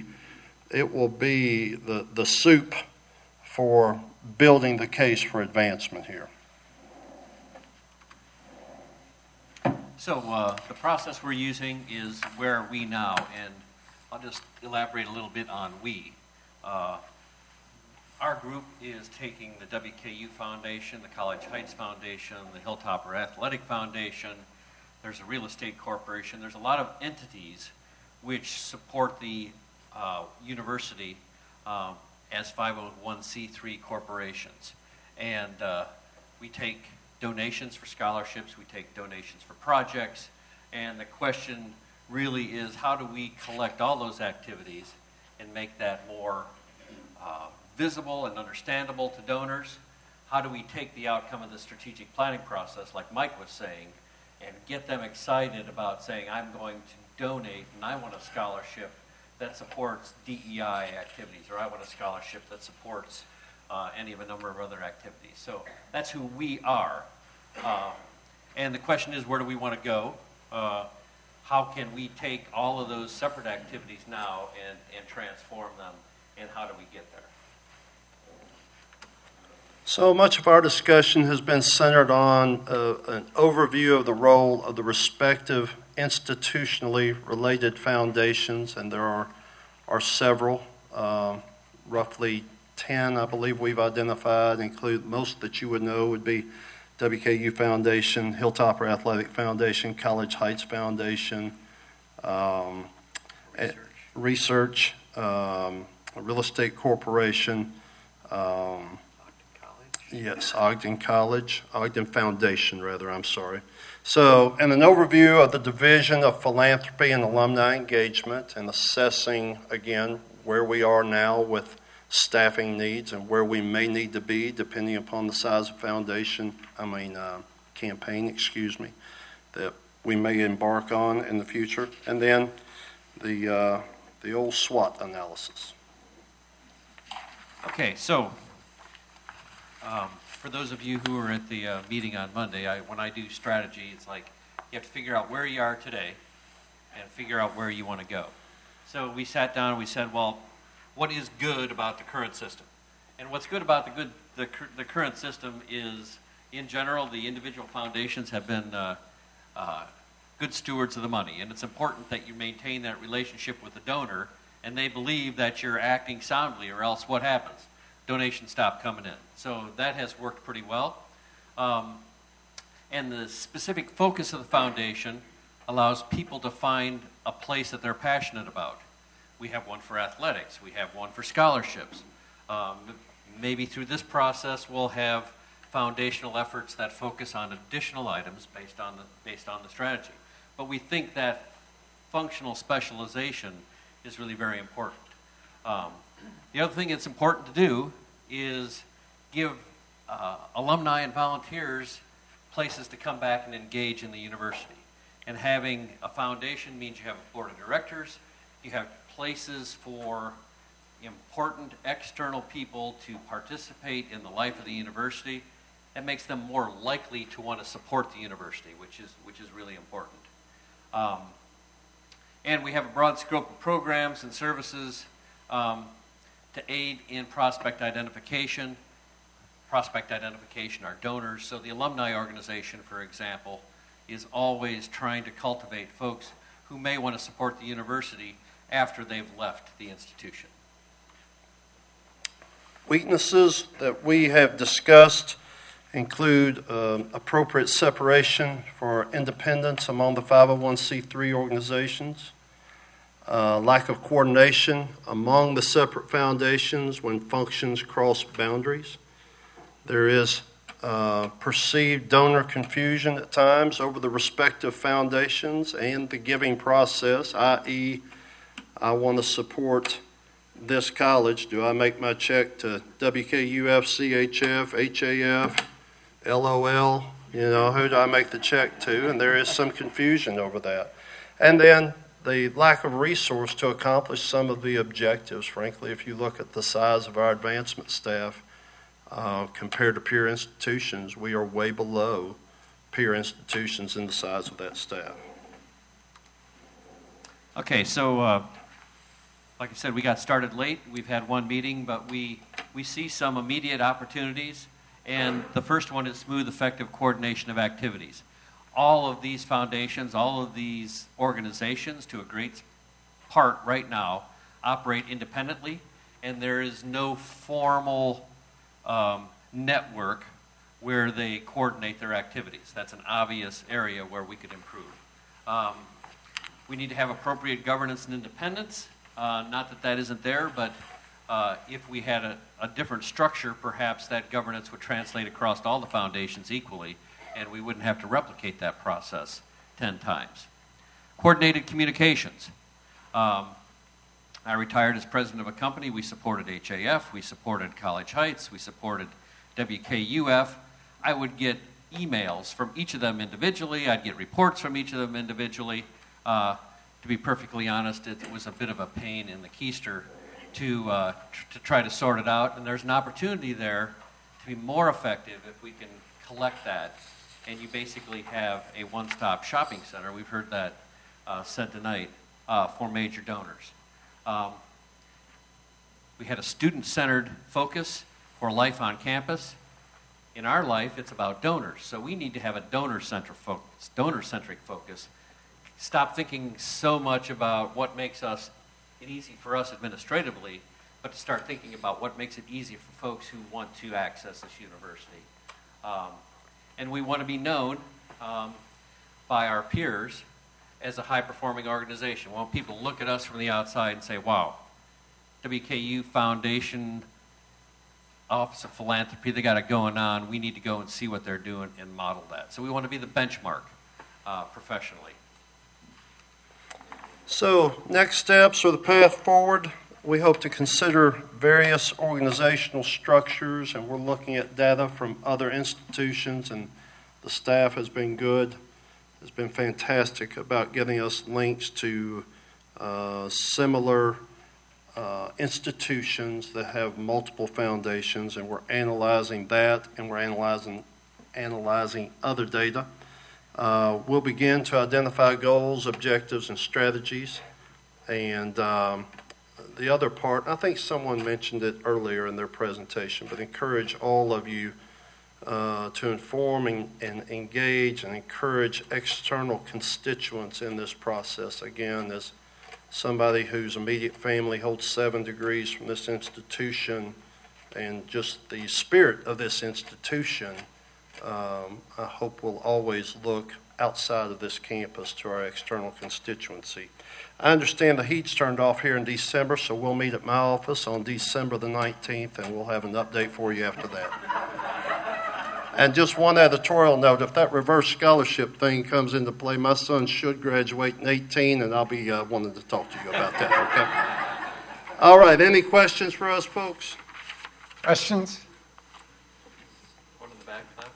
the soup for building the case for advancement here. So the process we're using is Where Are We Now, and I'll just elaborate a little bit on we. Our group is taking the WKU Foundation, the College Heights Foundation, the Hilltopper Athletic Foundation. There's a real estate corporation. There's a lot of entities which support the university as 501c3 corporations. And we take donations for scholarships, we take donations for projects, and the question really is how do we collect all those activities and make that more visible and understandable to donors? How do we take the outcome of the strategic planning process, like Mike was saying, and get them excited about saying, I'm going to donate and I want a scholarship that supports DEI activities, or I want a scholarship that supports any of a number of other activities. So that's who we are. And the question is, where do we want to go? How can we take all of those separate activities now and transform them, and how do we get there? So much of our discussion has been centered on an overview of the role of the respective institutionally related foundations, and there are several, roughly 10, I believe we've identified, include most that you would know would be WKU Foundation, Hilltopper Athletic Foundation, College Heights Foundation, Research, Real Estate Corporation, yes, Ogden Foundation, I'm sorry. So, and an overview of the Division of Philanthropy and Alumni Engagement, and assessing, again, where we are now with staffing needs and where we may need to be depending upon the size of campaign, that we may embark on in the future. And then the old SWOT analysis. Okay, so for those of you who were at the meeting on Monday, when I do strategy, it's like you have to figure out where you are today and figure out where you want to go. So we sat down and we said, well, what is good about the current system? And what's good about the current system is, in general, the individual foundations have been good stewards of the money, and it's important that you maintain that relationship with the donor, and they believe that you're acting soundly, or else what happens? Donations stop coming in. So that has worked pretty well. And the specific focus of the foundation allows people to find a place that they're passionate about. We have one for athletics. We have one for scholarships. Maybe through this process we'll have foundational efforts that focus on additional items based on the strategy. But we think that functional specialization is really very important. The other thing that's important to do is give alumni and volunteers places to come back and engage in the university. And having a foundation means you have a board of directors, you have places for important external people to participate in the life of the university. That makes them more likely to want to support the university, which is really important. And we have a broad scope of programs and services to aid in prospect identification. Prospect identification are donors. So the alumni organization, for example, is always trying to cultivate folks who may want to support the university after they've left the institution. Weaknesses that we have discussed include appropriate separation for independence among the 501c3 organizations, lack of coordination among the separate foundations when functions cross boundaries. There is perceived donor confusion at times over the respective foundations and the giving process, i.e., I want to support this college. Do I make my check to WKUF, CHF, HAF, LOL? Who do I make the check to? And there is some confusion over that. And then the lack of resource to accomplish some of the objectives. Frankly, if you look at the size of our advancement staff compared to peer institutions, we are way below peer institutions in the size of that staff. Okay, so like I said, we got started late. We've had one meeting, but we see some immediate opportunities. And the first one is smooth, effective coordination of activities. All of these foundations, all of these organizations, to a great part right now, operate independently, and there is no formal network where they coordinate their activities. That's an obvious area where we could improve. We need to have appropriate governance and independence. Not that that isn't there, but if we had a different structure, perhaps that governance would translate across all the foundations equally, and we wouldn't have to replicate that process 10 times. Coordinated communications. I retired as president of a company. We supported HAF, we supported College Heights, we supported WKUF. I would get emails from each of them individually. I'd get reports from each of them individually. To be perfectly honest, it was a bit of a pain in the keister to try to sort it out, and there's an opportunity there to be more effective if we can collect that, and you basically have a one-stop shopping center. We've heard that said tonight for major donors. We had a student-centered focus for life on campus. In our life, it's about donors. So we need to have a donor-centric focus. Stop thinking so much about what makes it easy for us administratively, but to start thinking about what makes it easy for folks who want to access this university. And we want to be known by our peers as a high-performing organization. We want people to look at us from the outside and say, wow, WKU Foundation, Office of Philanthropy, they got it going on. We need to go and see what they're doing and model that. So we want to be the benchmark professionally. So next steps or the path forward, we hope to consider various organizational structures, and we're looking at data from other institutions, and the staff has been good, has been fantastic about getting us links to similar institutions that have multiple foundations, and we're analyzing that, and we're analyzing other data. We'll begin to identify goals, objectives, and strategies. And the other part, I think someone mentioned it earlier in their presentation, but encourage all of you to inform and engage and encourage external constituents in this process. Again, as somebody whose immediate family holds 7 degrees from this institution, and just the spirit of this institution, I hope we'll always look outside of this campus to our external constituency. I understand the heat's turned off here in December, so we'll meet at my office on December the 19th, and we'll have an update for you after that. And just one editorial note, if that reverse scholarship thing comes into play, my son should graduate in 18, and I'll be wanting to talk to you about that, okay? All right, any questions for us, folks? Questions? One in the back, please.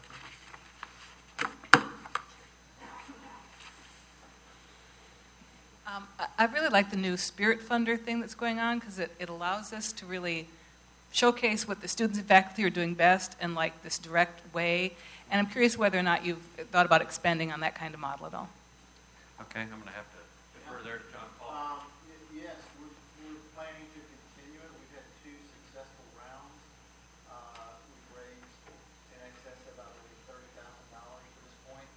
I really like the new Spirit Funder thing that's going on, because it allows us to really showcase what the students and faculty are doing best in like this direct way. And I'm curious whether or not you've thought about expanding on that kind of model at all. Okay, I'm going to have to defer there to John Paul. Yes, we're planning to continue it. We've had 2 successful rounds. We've raised in excess of about $30,000 at this point.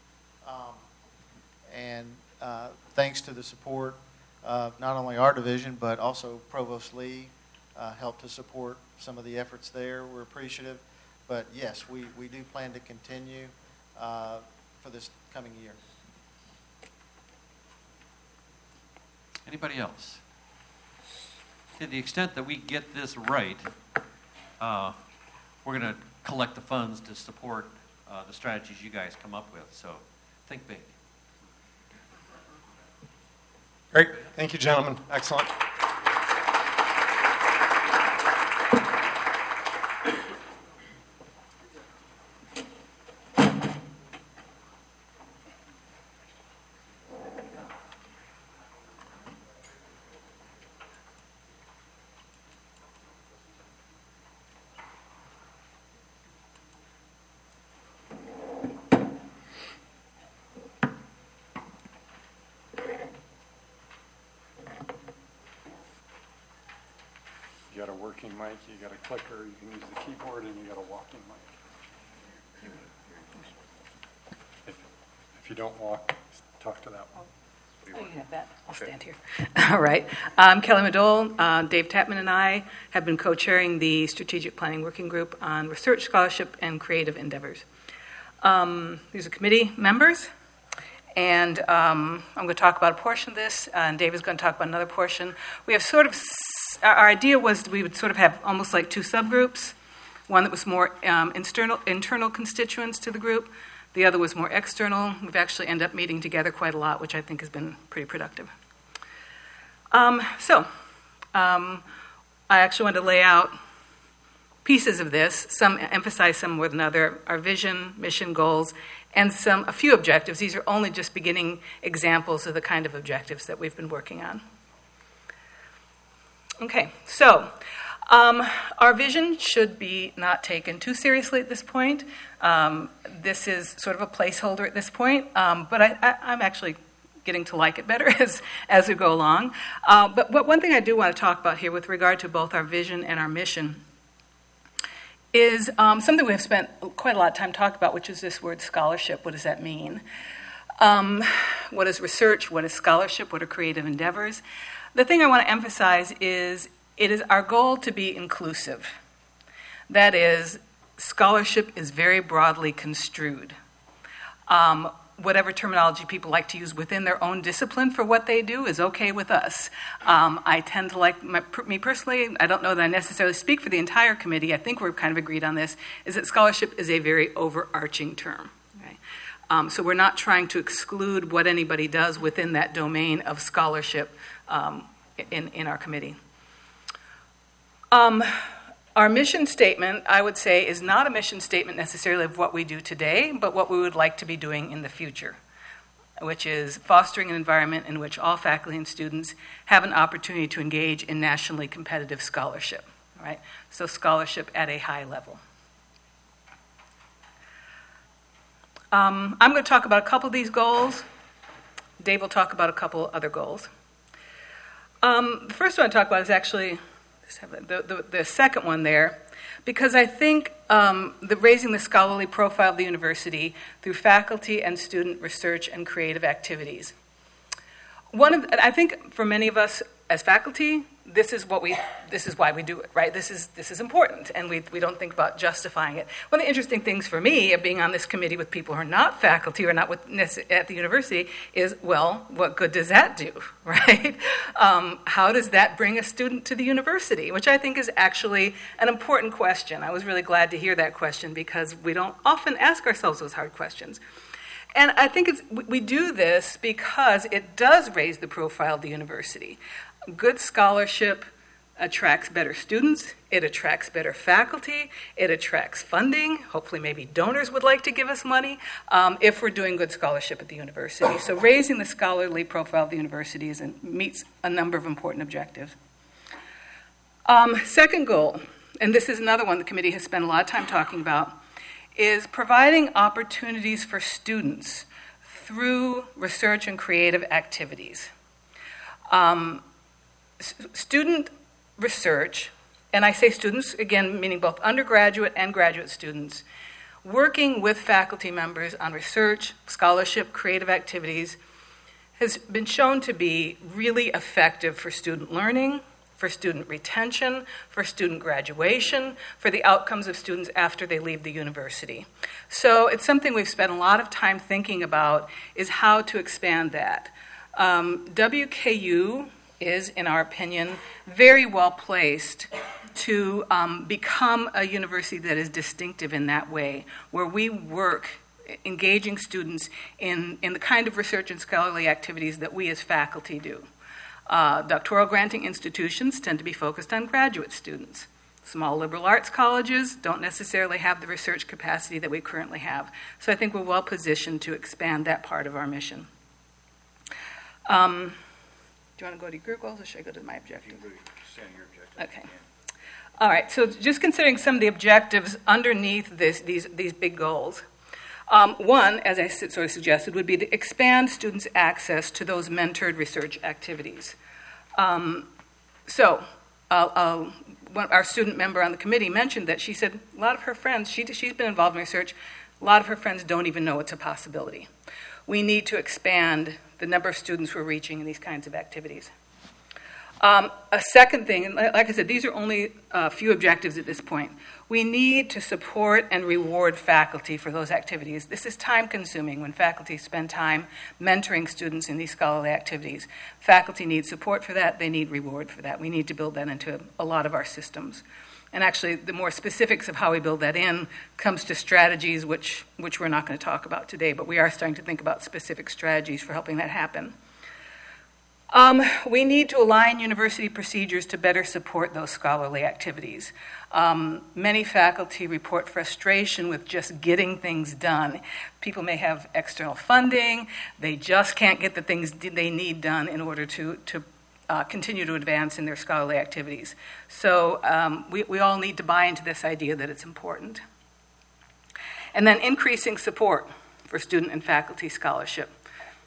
And thanks to the support of not only our division, but also Provost Lee helped to support some of the efforts there. We're appreciative. But yes, we do plan to continue for this coming year. Anybody else? To the extent that we get this right, we're going to collect the funds to support the strategies you guys come up with. So think big. Great. Thank you, gentlemen. Excellent. You got a working mic, you got a clicker, you can use the keyboard, and you got a walking mic. If you don't walk, talk to that one. Oh, you have that. I'll stand here. All right. I'm Kelly Madole. Dave Tapman and I have been co-chairing the Strategic Planning Working Group on Research Scholarship and Creative Endeavors. These are committee members, and I'm going to talk about a portion of this, and Dave is going to talk about another portion. We have sort of, our idea was we would sort of have almost like 2 subgroups, one that was more internal constituents to the group. The other was more external. We've actually ended up meeting together quite a lot, which I think has been pretty productive. I actually wanted to lay out pieces of this, some emphasize some more than other, our vision, mission, goals, and a few objectives. These are only just beginning examples of the kind of objectives that we've been working on. Okay, so our vision should be not taken too seriously at this point. This is sort of a placeholder at this point, but I'm actually getting to like it better as we go along. But one thing I do want to talk about here with regard to both our vision and our mission is something we've spent quite a lot of time talking about, which is this word scholarship. What does that mean? What is research? What is scholarship? What are creative endeavors? The thing I want to emphasize is it is our goal to be inclusive. That is, scholarship is very broadly construed. Whatever terminology people like to use within their own discipline for what they do is okay with us. I tend to like, me personally, I don't know that I necessarily speak for the entire committee, I think we're kind of agreed on this, is that scholarship is a very overarching term. Okay? So we're not trying to exclude what anybody does within that domain of scholarship in our committee. Our mission statement, I would say, is not a mission statement necessarily of what we do today, but what we would like to be doing in the future, which is fostering an environment in which all faculty and students have an opportunity to engage in nationally competitive scholarship, right? So scholarship at a high level. I'm going to talk about a couple of these goals. Dave will talk about a couple other goals. The first one I talk about is actually the second one there, because I think raising the scholarly profile of the university through faculty and student research and creative activities. I think for many of us as faculty, this is why we do it, right? This is important, and we don't think about justifying it. One of the interesting things for me of being on this committee with people who are not faculty or not at the university is, well, what good does that do, right? How does that bring a student to the university? Which I think is actually an important question. I was really glad to hear that question because we don't often ask ourselves those hard questions. And I think we do this because it does raise the profile of the university. Good scholarship attracts better students, it attracts better faculty, it attracts funding. Hopefully maybe donors would like to give us money if we're doing good scholarship at the university. So raising the scholarly profile of the university meets a number of important objectives. Second goal, and this is another one the committee has spent a lot of time talking about, is providing opportunities for students through research and creative activities. Student research, and I say students, again, meaning both undergraduate and graduate students, working with faculty members on research, scholarship, creative activities, has been shown to be really effective for student learning, for student retention, for student graduation, for the outcomes of students after they leave the university. So it's something we've spent a lot of time thinking about, is how to expand that. WKU is, in our opinion, very well placed to become a university that is distinctive in that way, where we work engaging students in the kind of research and scholarly activities that we as faculty do. Doctoral granting institutions tend to be focused on graduate students. Small liberal arts colleges don't necessarily have the research capacity that we currently have. So I think we're well positioned to expand that part of our mission. Do you want to go to your group goals, or should I go to my objectives? Okay. All right, so just considering some of the objectives underneath these big goals. One, as I sort of suggested, would be to expand students' access to those mentored research activities. Our student member on the committee mentioned that she said a lot of her friends, she's been involved in research, a lot of her friends don't even know it's a possibility. We need to expand the number of students we're reaching in these kinds of activities. A second thing, and like I said, these are only a few objectives at this point. We need to support and reward faculty for those activities. This is time-consuming when faculty spend time mentoring students in these scholarly activities. Faculty need support for that. They need reward for that. We need to build that into a lot of our systems. And actually, the more specifics of how we build that in comes to strategies, which we're not going to talk about today, but we are starting to think about specific strategies for helping that happen. We need to align university procedures to better support those scholarly activities. Many faculty report frustration with just getting things done. People may have external funding. They just can't get the things they need done in order to continue to advance in their scholarly activities. So we all need to buy into this idea that it's important. And then increasing support for student and faculty scholarship.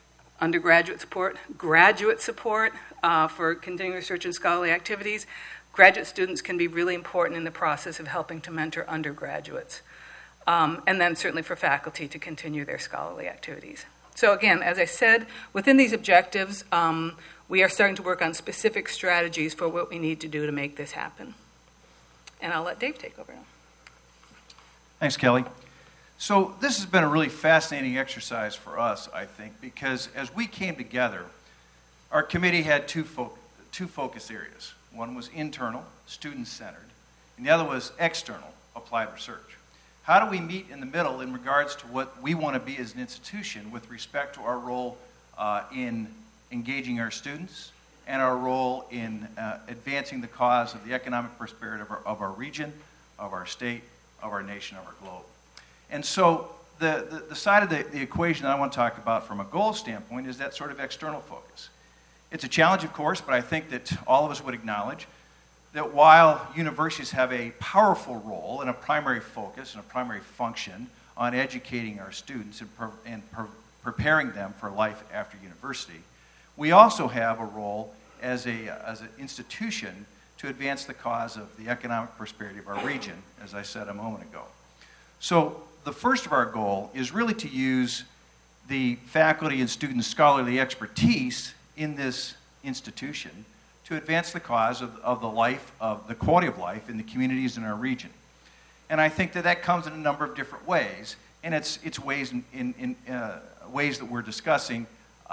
Undergraduate support, graduate support for continuing research and scholarly activities. Graduate students can be really important in the process of helping to mentor undergraduates. And then certainly for faculty to continue their scholarly activities. So again, as I said, within these objectives, we are starting to work on specific strategies for what we need to do to make this happen. And I'll let Dave take over now. Thanks, Kelly. So this has been a really fascinating exercise for us, I think, because as we came together, our committee had two focus areas. One was internal, student-centered, and the other was external, applied research. How do we meet in the middle in regards to what we want to be as an institution with respect to our role in engaging our students and our role in advancing the cause of the economic prosperity of our region, of our state, of our nation, of our globe? And so the side of the equation that I want to talk about from a goal standpoint is that sort of external focus. It's a challenge, of course, but I think that all of us would acknowledge that while universities have a powerful role and a primary focus and a primary function on educating our students and preparing them for life after university, we also have a role as an institution to advance the cause of the economic prosperity of our region, as I said a moment ago. So the first of our goal is really to use the faculty and student scholarly expertise in this institution to advance the cause of the life, of the quality of life in the communities in our region. And I think that comes in a number of different ways, and it's ways in ways that we're discussing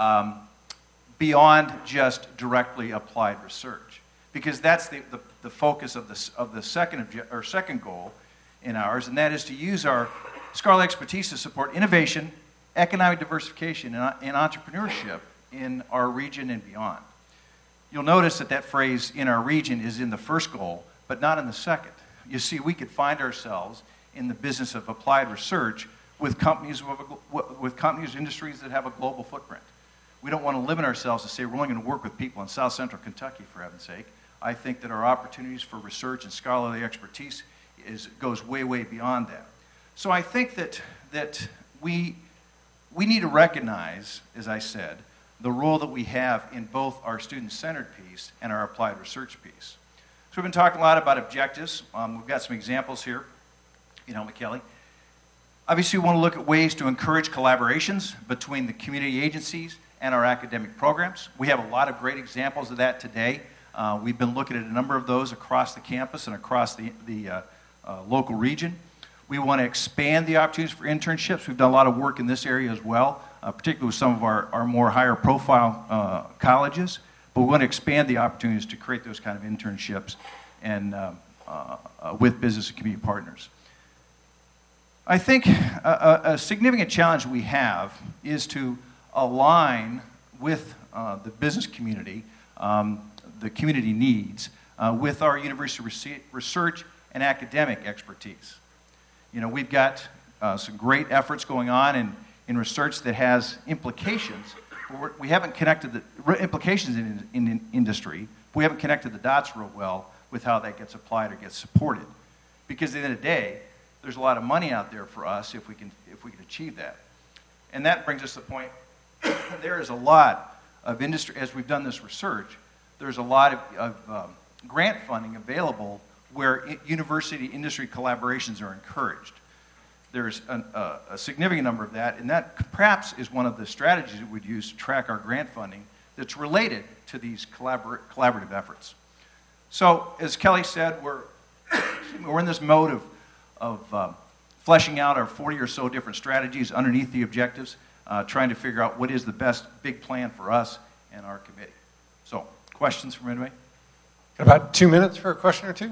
beyond just directly applied research, because that's the focus of the second goal in ours, and that is to use our scholarly expertise to support innovation, economic diversification, and entrepreneurship in our region and beyond. You'll notice that phrase "in our region" is in the first goal, but not in the second. You see, we could find ourselves in the business of applied research with companies, industries that have a global footprint. We don't want to limit ourselves to say we're only going to work with people in South Central Kentucky, for heaven's sake. I think that our opportunities for research and scholarly expertise goes way, way beyond that. So I think that we need to recognize, as I said, the role that we have in both our student-centered piece and our applied research piece. So we've been talking a lot about objectives. We've got some examples here, McKelly. Obviously, we want to look at ways to encourage collaborations between the community agencies and our academic programs. We have a lot of great examples of that today. We've been looking at a number of those across the campus and across the local region. We want to expand the opportunities for internships. We've done a lot of work in this area as well, particularly with some of our more higher profile colleges. But we want to expand the opportunities to create those kind of internships and with business and community partners. I think a significant challenge we have is to align with the business community, the community needs, with our university research and academic expertise. We've got some great efforts going on in research that has implications. We haven't connected the implications in industry. We haven't connected the dots real well with how that gets applied or gets supported. Because at the end of the day, there's a lot of money out there for us if we can achieve that. And that brings us to the point, there is a lot of industry, as we've done this research, there's a lot of grant funding available where university-industry collaborations are encouraged. There's a significant number of that, and that perhaps is one of the strategies that we'd use to track our grant funding that's related to these collaborative efforts. So, as Kelly said, we're in this mode of fleshing out our 40 or so different strategies underneath the objectives, trying to figure out what is the best big plan for us and our committee. So, questions from anybody? Got about 2 minutes for a question or two.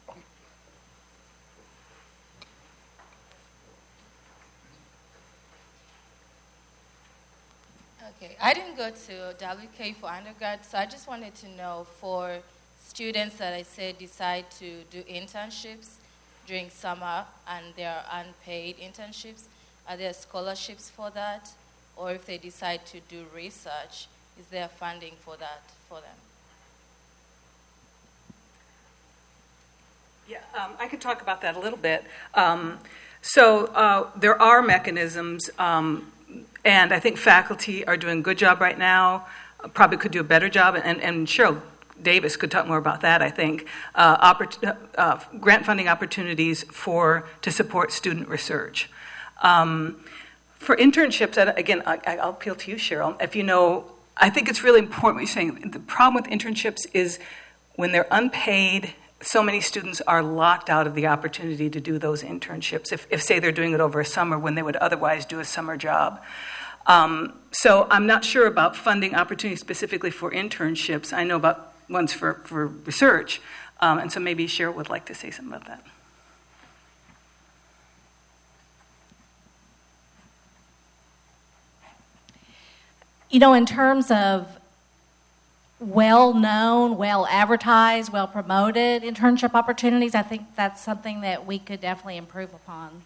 Okay, I didn't go to WK for undergrad, so I just wanted to know for students that I said decide to do internships during summer and they're unpaid internships, are there scholarships for that? Or if they decide to do research, is there funding for that for them? Yeah, I could talk about that a little bit. So there are mechanisms, and I think faculty are doing a good job right now, probably could do a better job, and Cheryl Davis could talk more about that, I think, grant funding opportunities to support student research. For internships, and again, I'll appeal to you, Cheryl. If you know, I think it's really important what you're saying. The problem with internships is when they're unpaid, so many students are locked out of the opportunity to do those internships if say, they're doing it over a summer when they would otherwise do a summer job. So I'm not sure about funding opportunities specifically for internships. I know about ones for research, and so maybe Cheryl would like to say something about that. You know, in terms of well-known, well-advertised, well-promoted internship opportunities, I think that's something that we could definitely improve upon.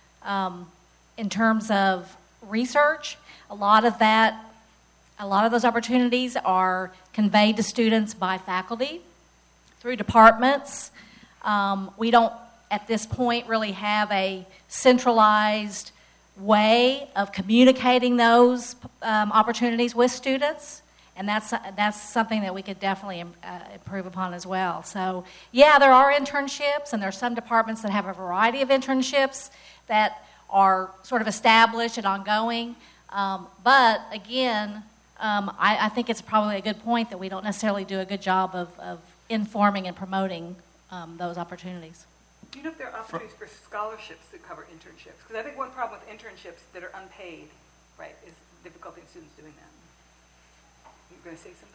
In terms of research, a lot of those opportunities are conveyed to students by faculty through departments. We don't, at this point, really have a centralized way of communicating those opportunities with students, and that's something that we could definitely improve upon as well. So, yeah, there are internships, and there are some departments that have a variety of internships that are sort of established and ongoing. But, again, I think it's probably a good point that we don't necessarily do a good job of informing and promoting those opportunities. Do you know if there are opportunities for scholarships that cover internships? Because I think one problem with internships that are unpaid, right, is difficulty in students doing that. You're going to say something,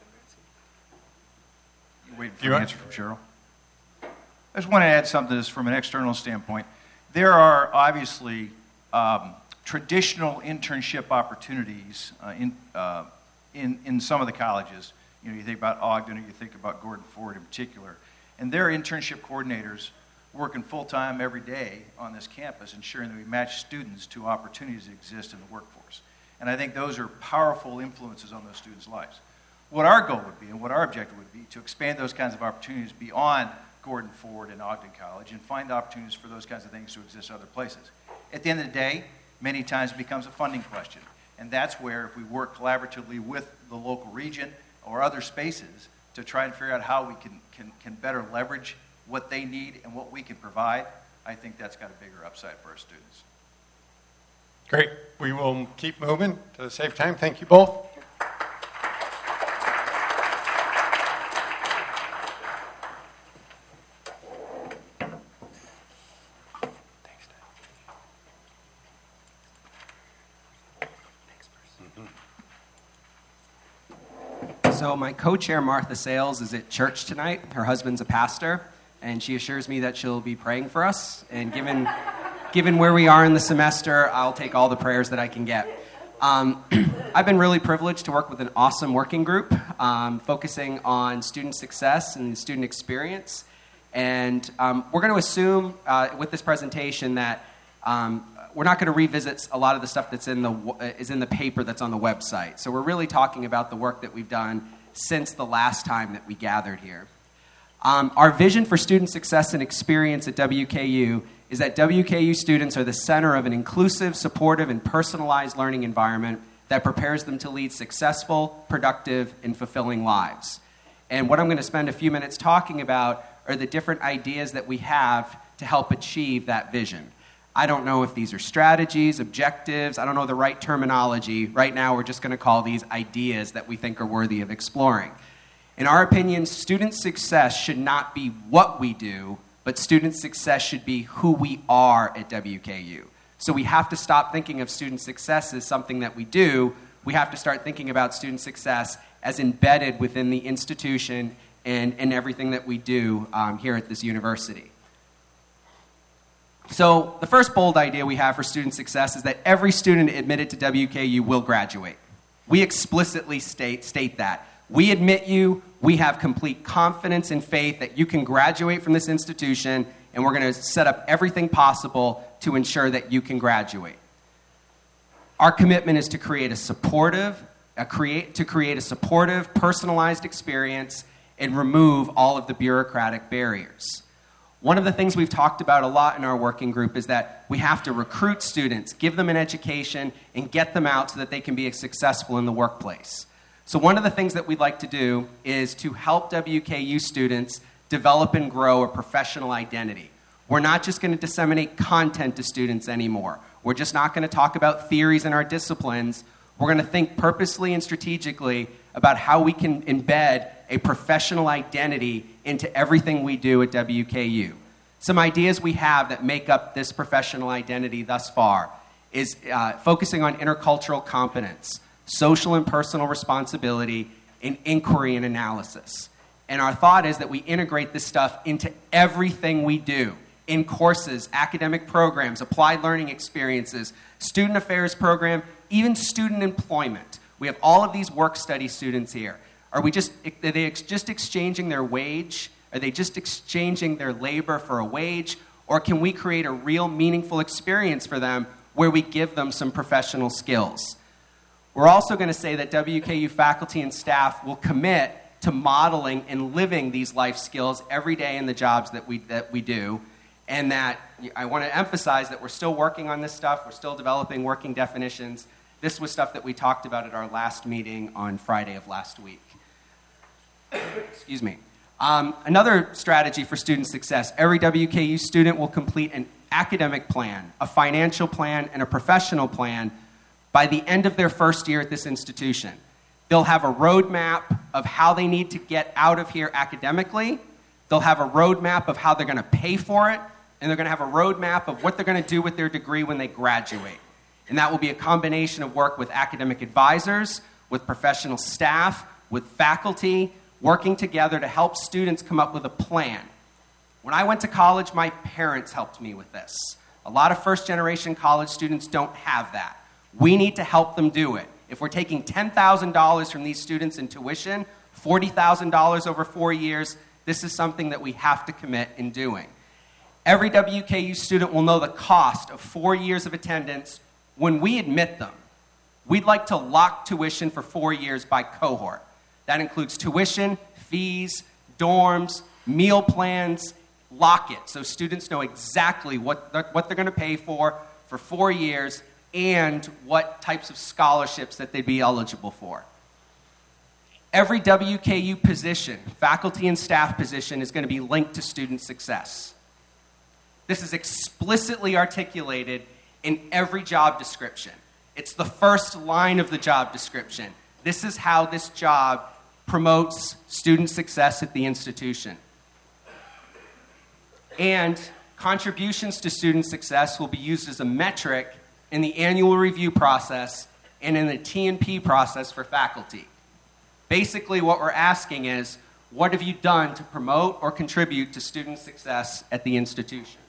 Bruce? Waiting for an answer from Cheryl. I just want to add something to this from an external standpoint. There are obviously traditional internship opportunities in some of the colleges. You know, you think about Ogden, or you think about Gordon Ford in particular, and their internship coordinators working full-time every day on this campus, ensuring that we match students to opportunities that exist in the workforce. And I think those are powerful influences on those students' lives. What our goal would be, and what our objective would be, to expand those kinds of opportunities beyond Gordon Ford and Ogden College and find opportunities for those kinds of things to exist other places. At the end of the day, many times it becomes a funding question. And that's where, if we work collaboratively with the local region or other spaces to try and figure out how we can better leverage what they need and what we can provide, I think that's got a bigger upside for our students. Great. We will keep moving to save time. Thank you both. So my co-chair, Martha Sales, is at church tonight. Her husband's a pastor, and she assures me that she'll be praying for us. And given where we are in the semester, I'll take all the prayers that I can get. I've been really privileged to work with an awesome working group focusing on student success and student experience. And we're going to assume with this presentation that we're not going to revisit a lot of the stuff that's in the paper that's on the website. So we're really talking about the work that we've done since the last time that we gathered here. Our vision for student success and experience at WKU is that WKU students are the center of an inclusive, supportive, and personalized learning environment that prepares them to lead successful, productive, and fulfilling lives. And what I'm going to spend a few minutes talking about are the different ideas that we have to help achieve that vision. I don't know if these are strategies, objectives. I don't know the right terminology. Right now, we're just going to call these ideas that we think are worthy of exploring. In our opinion, student success should not be what we do, but student success should be who we are at WKU. So we have to stop thinking of student success as something that we do. We have to start thinking about student success as embedded within the institution and everything that we do here at this university. So the first bold idea we have for student success is that every student admitted to WKU will graduate. We explicitly state that. We admit you, we have complete confidence and faith that you can graduate from this institution, and we're going to set up everything possible to ensure that you can graduate. Our commitment is to create a supportive, personalized experience and remove all of the bureaucratic barriers. One of the things we've talked about a lot in our working group is that we have to recruit students, give them an education, and get them out so that they can be successful in the workplace. So one of the things that we'd like to do is to help WKU students develop and grow a professional identity. We're not just going to disseminate content to students anymore. We're just not going to talk about theories in our disciplines. We're going to think purposely and strategically about how we can embed a professional identity into everything we do at WKU. Some ideas we have that make up this professional identity thus far is focusing on intercultural competence, social and personal responsibility, and inquiry and analysis. And our thought is that we integrate this stuff into everything we do, in courses, academic programs, applied learning experiences, student affairs program, even student employment. We have all of these work study students here. Are they just exchanging their wage? Are they just exchanging their labor for a wage? Or can we create a real meaningful experience for them where we give them some professional skills? We're also going to say that WKU faculty and staff will commit to modeling and living these life skills every day in the jobs that we do, and that I want to emphasize that we're still working on this stuff. We're still developing working definitions. This was stuff that we talked about at our last meeting on Friday of last week. Excuse me. Another strategy for student success: every WKU student will complete an academic plan, a financial plan, and a professional plan by the end of their first year at this institution. They'll have a roadmap of how they need to get out of here academically. They'll have a roadmap of how they're going to pay for it. And they're going to have a roadmap of what they're going to do with their degree when they graduate. And that will be a combination of work with academic advisors, with professional staff, with faculty, working together to help students come up with a plan. When I went to college, my parents helped me with this. A lot of first-generation college students don't have that. We need to help them do it. If we're taking $10,000 from these students in tuition, $40,000 over 4 years, this is something that we have to commit in doing. Every WKU student will know the cost of 4 years of attendance when we admit them. We'd like to lock tuition for 4 years by cohort. That includes tuition, fees, dorms, meal plans, lock it, so students know exactly what they're going to pay for 4 years, and what types of scholarships that they'd be eligible for. Every WKU position, faculty and staff position, is going to be linked to student success. This is explicitly articulated in every job description. It's the first line of the job description. This is how this job promotes student success at the institution. And contributions to student success will be used as a metric in the annual review process and in the T&P process for faculty. Basically, what we're asking is, what have you done to promote or contribute to student success at the institution?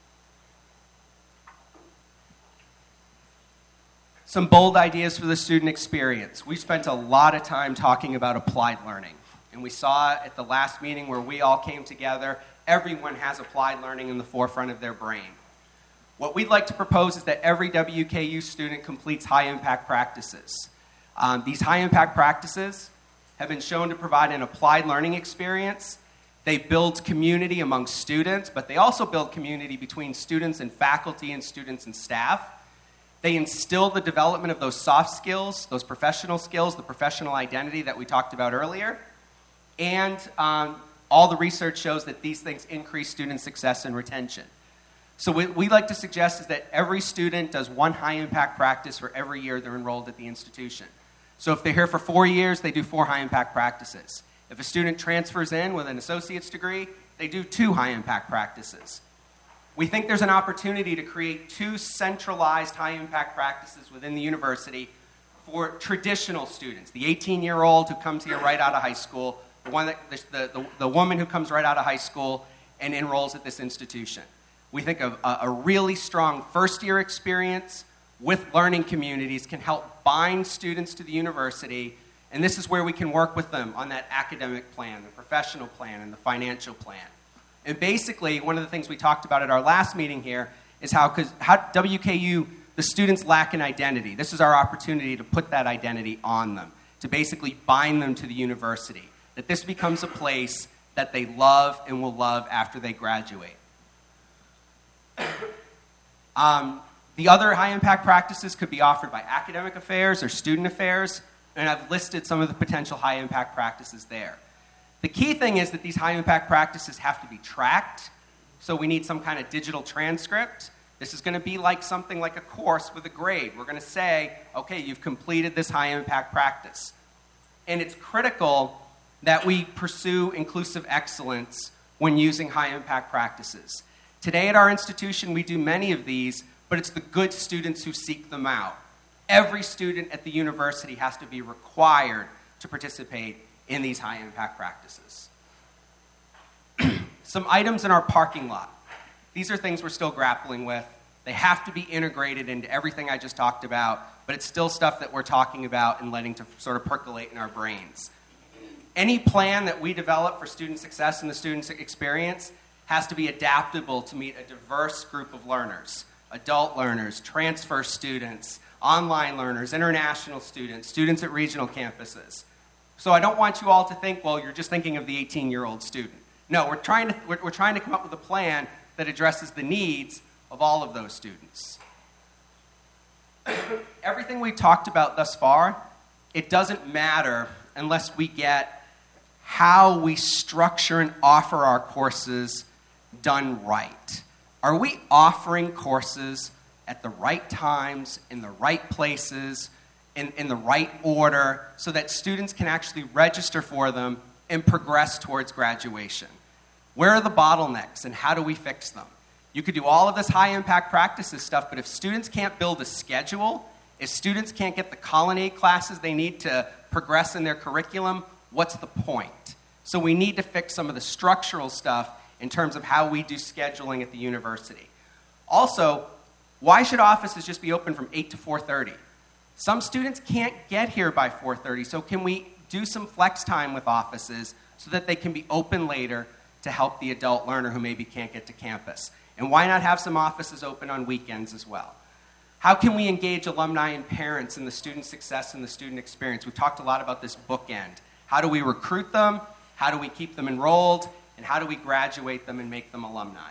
Some bold ideas for the student experience. We spent a lot of time talking about applied learning. And we saw at the last meeting where we all came together, everyone has applied learning in the forefront of their brain. What we'd like to propose is that every WKU student completes high-impact practices. These high-impact practices have been shown to provide an applied learning experience. They build community among students, but they also build community between students and faculty and students and staff. They instill the development of those soft skills, those professional skills, the professional identity that we talked about earlier. And all the research shows that these things increase student success and retention. So what we like to suggest is that every student does one high-impact practice for every year they're enrolled at the institution. So if they're here for 4 years, they do 4 high-impact practices. If a student transfers in with an associate's degree, they do 2 high-impact practices. We think there's an opportunity to create 2 centralized high-impact practices within the university for traditional students, the 18-year-old who comes here right out of high school, the woman who comes right out of high school and enrolls at this institution. We think a really strong first-year experience with learning communities can help bind students to the university, and this is where we can work with them on that academic plan, the professional plan, and the financial plan. And basically, one of the things we talked about at our last meeting here is how WKU, the students lack an identity. This is our opportunity to put that identity on them, to basically bind them to the university, that this becomes a place that they love and will love after they graduate. The other high-impact practices could be offered by academic affairs or student affairs. And I've listed some of the potential high-impact practices there. The key thing is that these high-impact practices have to be tracked, so we need some kind of digital transcript. This is going to be like something like a course with a grade. We're going to say, okay, you've completed this high-impact practice. And it's critical that we pursue inclusive excellence when using high-impact practices. Today at our institution, we do many of these, but it's the good students who seek them out. Every student at the university has to be required to participate in these high-impact practices. Some items in our parking lot. These are things we're still grappling with. They have to be integrated into everything I just talked about, but it's still stuff that we're talking about and letting to sort of percolate in our brains. Any plan that we develop for student success and the student experience has to be adaptable to meet a diverse group of learners. Adult learners, transfer students, online learners, international students, students at regional campuses. So I don't want you all to think, well, you're just thinking of the 18-year-old student. No, we're trying to come up with a plan that addresses the needs of all of those students. Everything we've talked about thus far, it doesn't matter unless we get how we structure and offer our courses done right. Are we offering courses at the right times, in the right places, in the right order, so that students can actually register for them and progress towards graduation? Where are the bottlenecks and how do we fix them? You could do all of this high-impact practices stuff, but if students can't build a schedule, if students can't get the Colonnade classes they need to progress in their curriculum, what's the point? So we need to fix some of the structural stuff in terms of how we do scheduling at the university. Also, why should offices just be open from 8 to 4:30? Some students can't get here by 4:30, so can we do some flex time with offices so that they can be open later to help the adult learner who maybe can't get to campus? And why not have some offices open on weekends as well? How can we engage alumni and parents in the student success and the student experience? We've talked a lot about this bookend. How do we recruit them? How do we keep them enrolled? And how do we graduate them and make them alumni?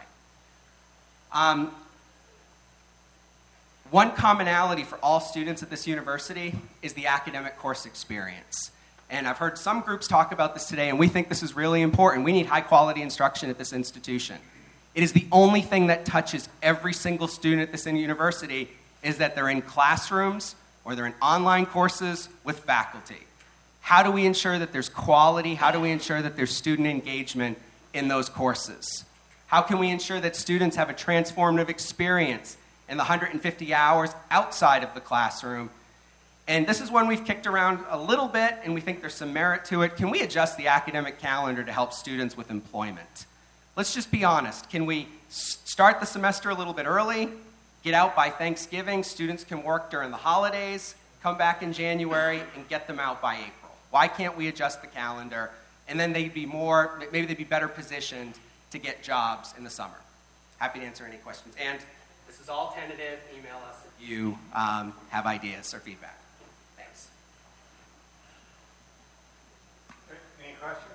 One commonality for all students at this university is the academic course experience. And I've heard some groups talk about this today, and we think this is really important. We need high-quality instruction at this institution. It is the only thing that touches every single student at this university is that they're in classrooms or they're in online courses with faculty. How do we ensure that there's quality? How do we ensure that there's student engagement in those courses? How can we ensure that students have a transformative experience in the 150 hours outside of the classroom? And this is one we've kicked around a little bit, and we think there's some merit to it. Can we adjust the academic calendar to help students with employment? Let's just be honest. Can we start the semester a little bit early, get out by Thanksgiving, students can work during the holidays, come back in January, and get them out by April? Why can't we adjust the calendar? And then maybe they'd be better positioned to get jobs in the summer. Happy to answer any questions. And this is all tentative. Email us if you have ideas or feedback. Thanks. Any questions?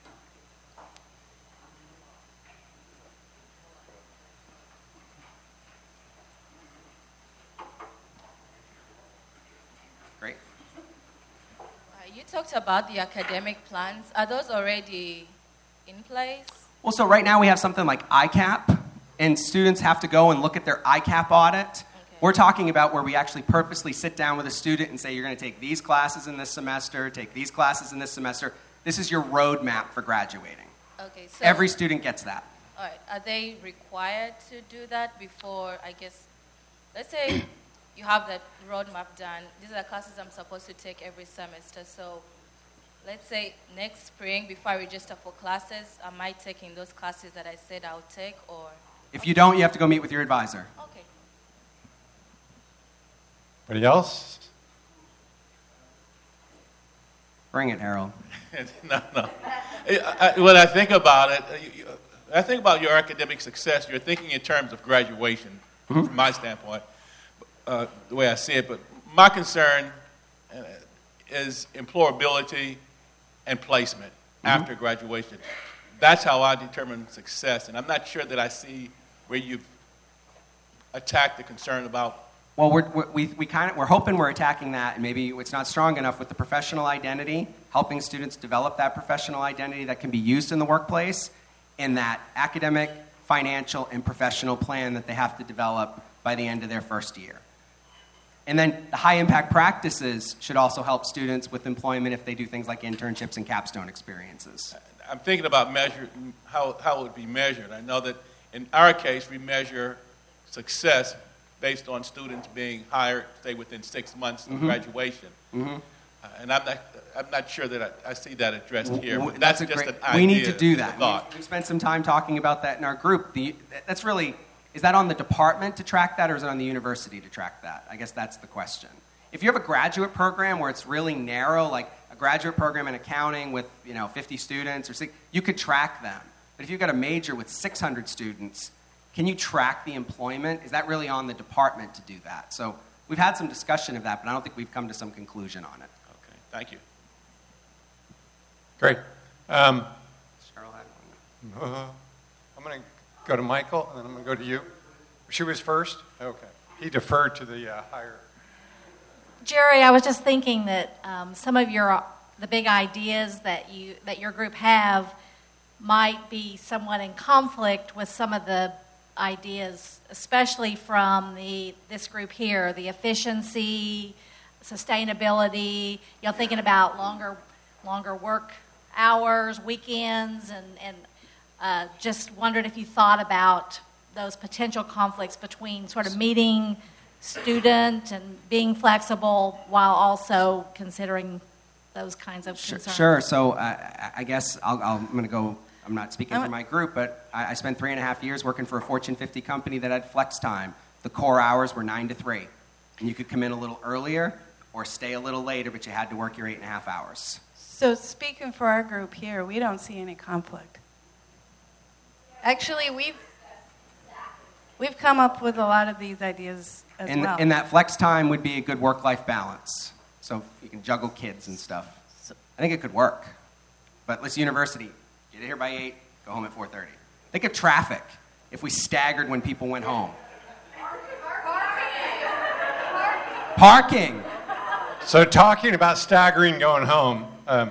Great. You talked about the academic plans. Are those already in place? Well, so right now we have something like ICAP, and students have to go and look at their ICAP audit. Okay. We're talking about where we actually purposely sit down with a student and say, you're going to take these classes in this semester, take these classes in this semester. This is your roadmap for graduating. Okay, so every student gets that. All right. Are they required to do that before, I guess, let's say you have that roadmap done. These are the classes I'm supposed to take every semester. So let's say next spring, before I register for classes, am I taking those classes that I said I'll take? Or if you don't, you have to go meet with your advisor. Okay. Anybody else? Bring it, Harold. No. When I think about it, I think about your academic success. You're thinking in terms of graduation, from my standpoint, the way I see it. But my concern is employability and placement after graduation. That's how I determine success. And I'm not sure that I see where you've attacked the concern about Well, we're hoping we're attacking that, and maybe it's not strong enough with the professional identity, helping students develop that professional identity that can be used in the workplace, and that academic, financial, and professional plan that they have to develop by the end of their first year. And then the high-impact practices should also help students with employment if they do things like internships and capstone experiences. I'm thinking about how it would be measured. I know that in our case, we measure success based on students being hired, say, within 6 months of graduation. And I'm not sure that I see that addressed here. But that's just an idea. We need to do that. We spent some time talking about that in our group. That's really, is that on the department to track that, or is it on the university to track that? I guess that's the question. If you have a graduate program where it's really narrow, like a graduate program in accounting with 50 students, you could track them. But if you've got a major with 600 students, can you track the employment? Is that really on the department to do that? So we've had some discussion of that, but I don't think we've come to some conclusion on it. Okay, thank you. Great. Cheryl had one. I'm going to go to Michael, and then I'm going to go to you. She was first? Okay. He deferred to the higher. Jerry, I was just thinking that some of the big ideas that your group have might be somewhat in conflict with some of the ideas, especially from this group here, the efficiency, sustainability, thinking about longer work hours, weekends, and just wondered if you thought about those potential conflicts between sort of meeting student and being flexible while also considering those kinds of concerns. Sure. So I guess I'm going to go. I'm not speaking for my group, but I spent 3.5 years working for a Fortune 50 company that had flex time. The core hours were 9 to 3. And you could come in a little earlier or stay a little later, but you had to work your 8.5 hours. So speaking for our group here, we don't see any conflict. Actually, we've come up with a lot of these ideas as well. And that flex time would be a good work-life balance. So you can juggle kids and stuff. I think it could work. But let's university. Get here by 8, go home at 4:30. Think of traffic if we staggered when people went home. Parking. So talking about staggering going home.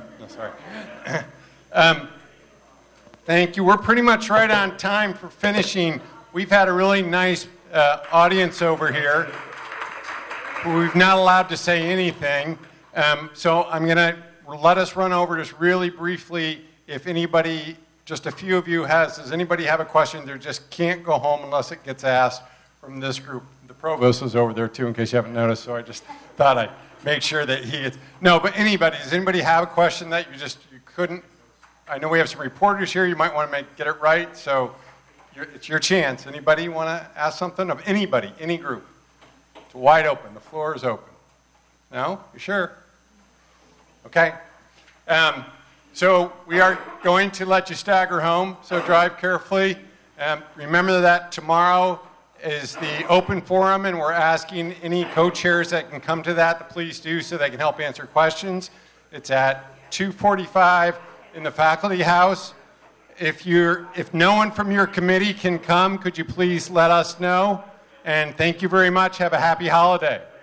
Thank you. We're pretty much right on time for finishing. We've had a really nice audience over here. We've not allowed to say anything. So I'm going to let us run over just really briefly. If anybody, just a few of you does anybody have a question? They just can't go home unless it gets asked from this group. The provost was over there too, in case you haven't noticed, so I just thought I'd make sure that he gets... No, but does anybody have a question that you couldn't... I know we have some reporters here, you might want to get it right, so it's your chance. Anybody want to ask something of anybody, any group? It's wide open, the floor is open. No? You sure? Okay. So we are going to let you stagger home, so drive carefully. Remember that tomorrow is the open forum, and we're asking any co-chairs that can come to that to please do so they can help answer questions. It's at 2:45 in the faculty house. If no one from your committee can come, could you please let us know? And thank you very much. Have a happy holiday.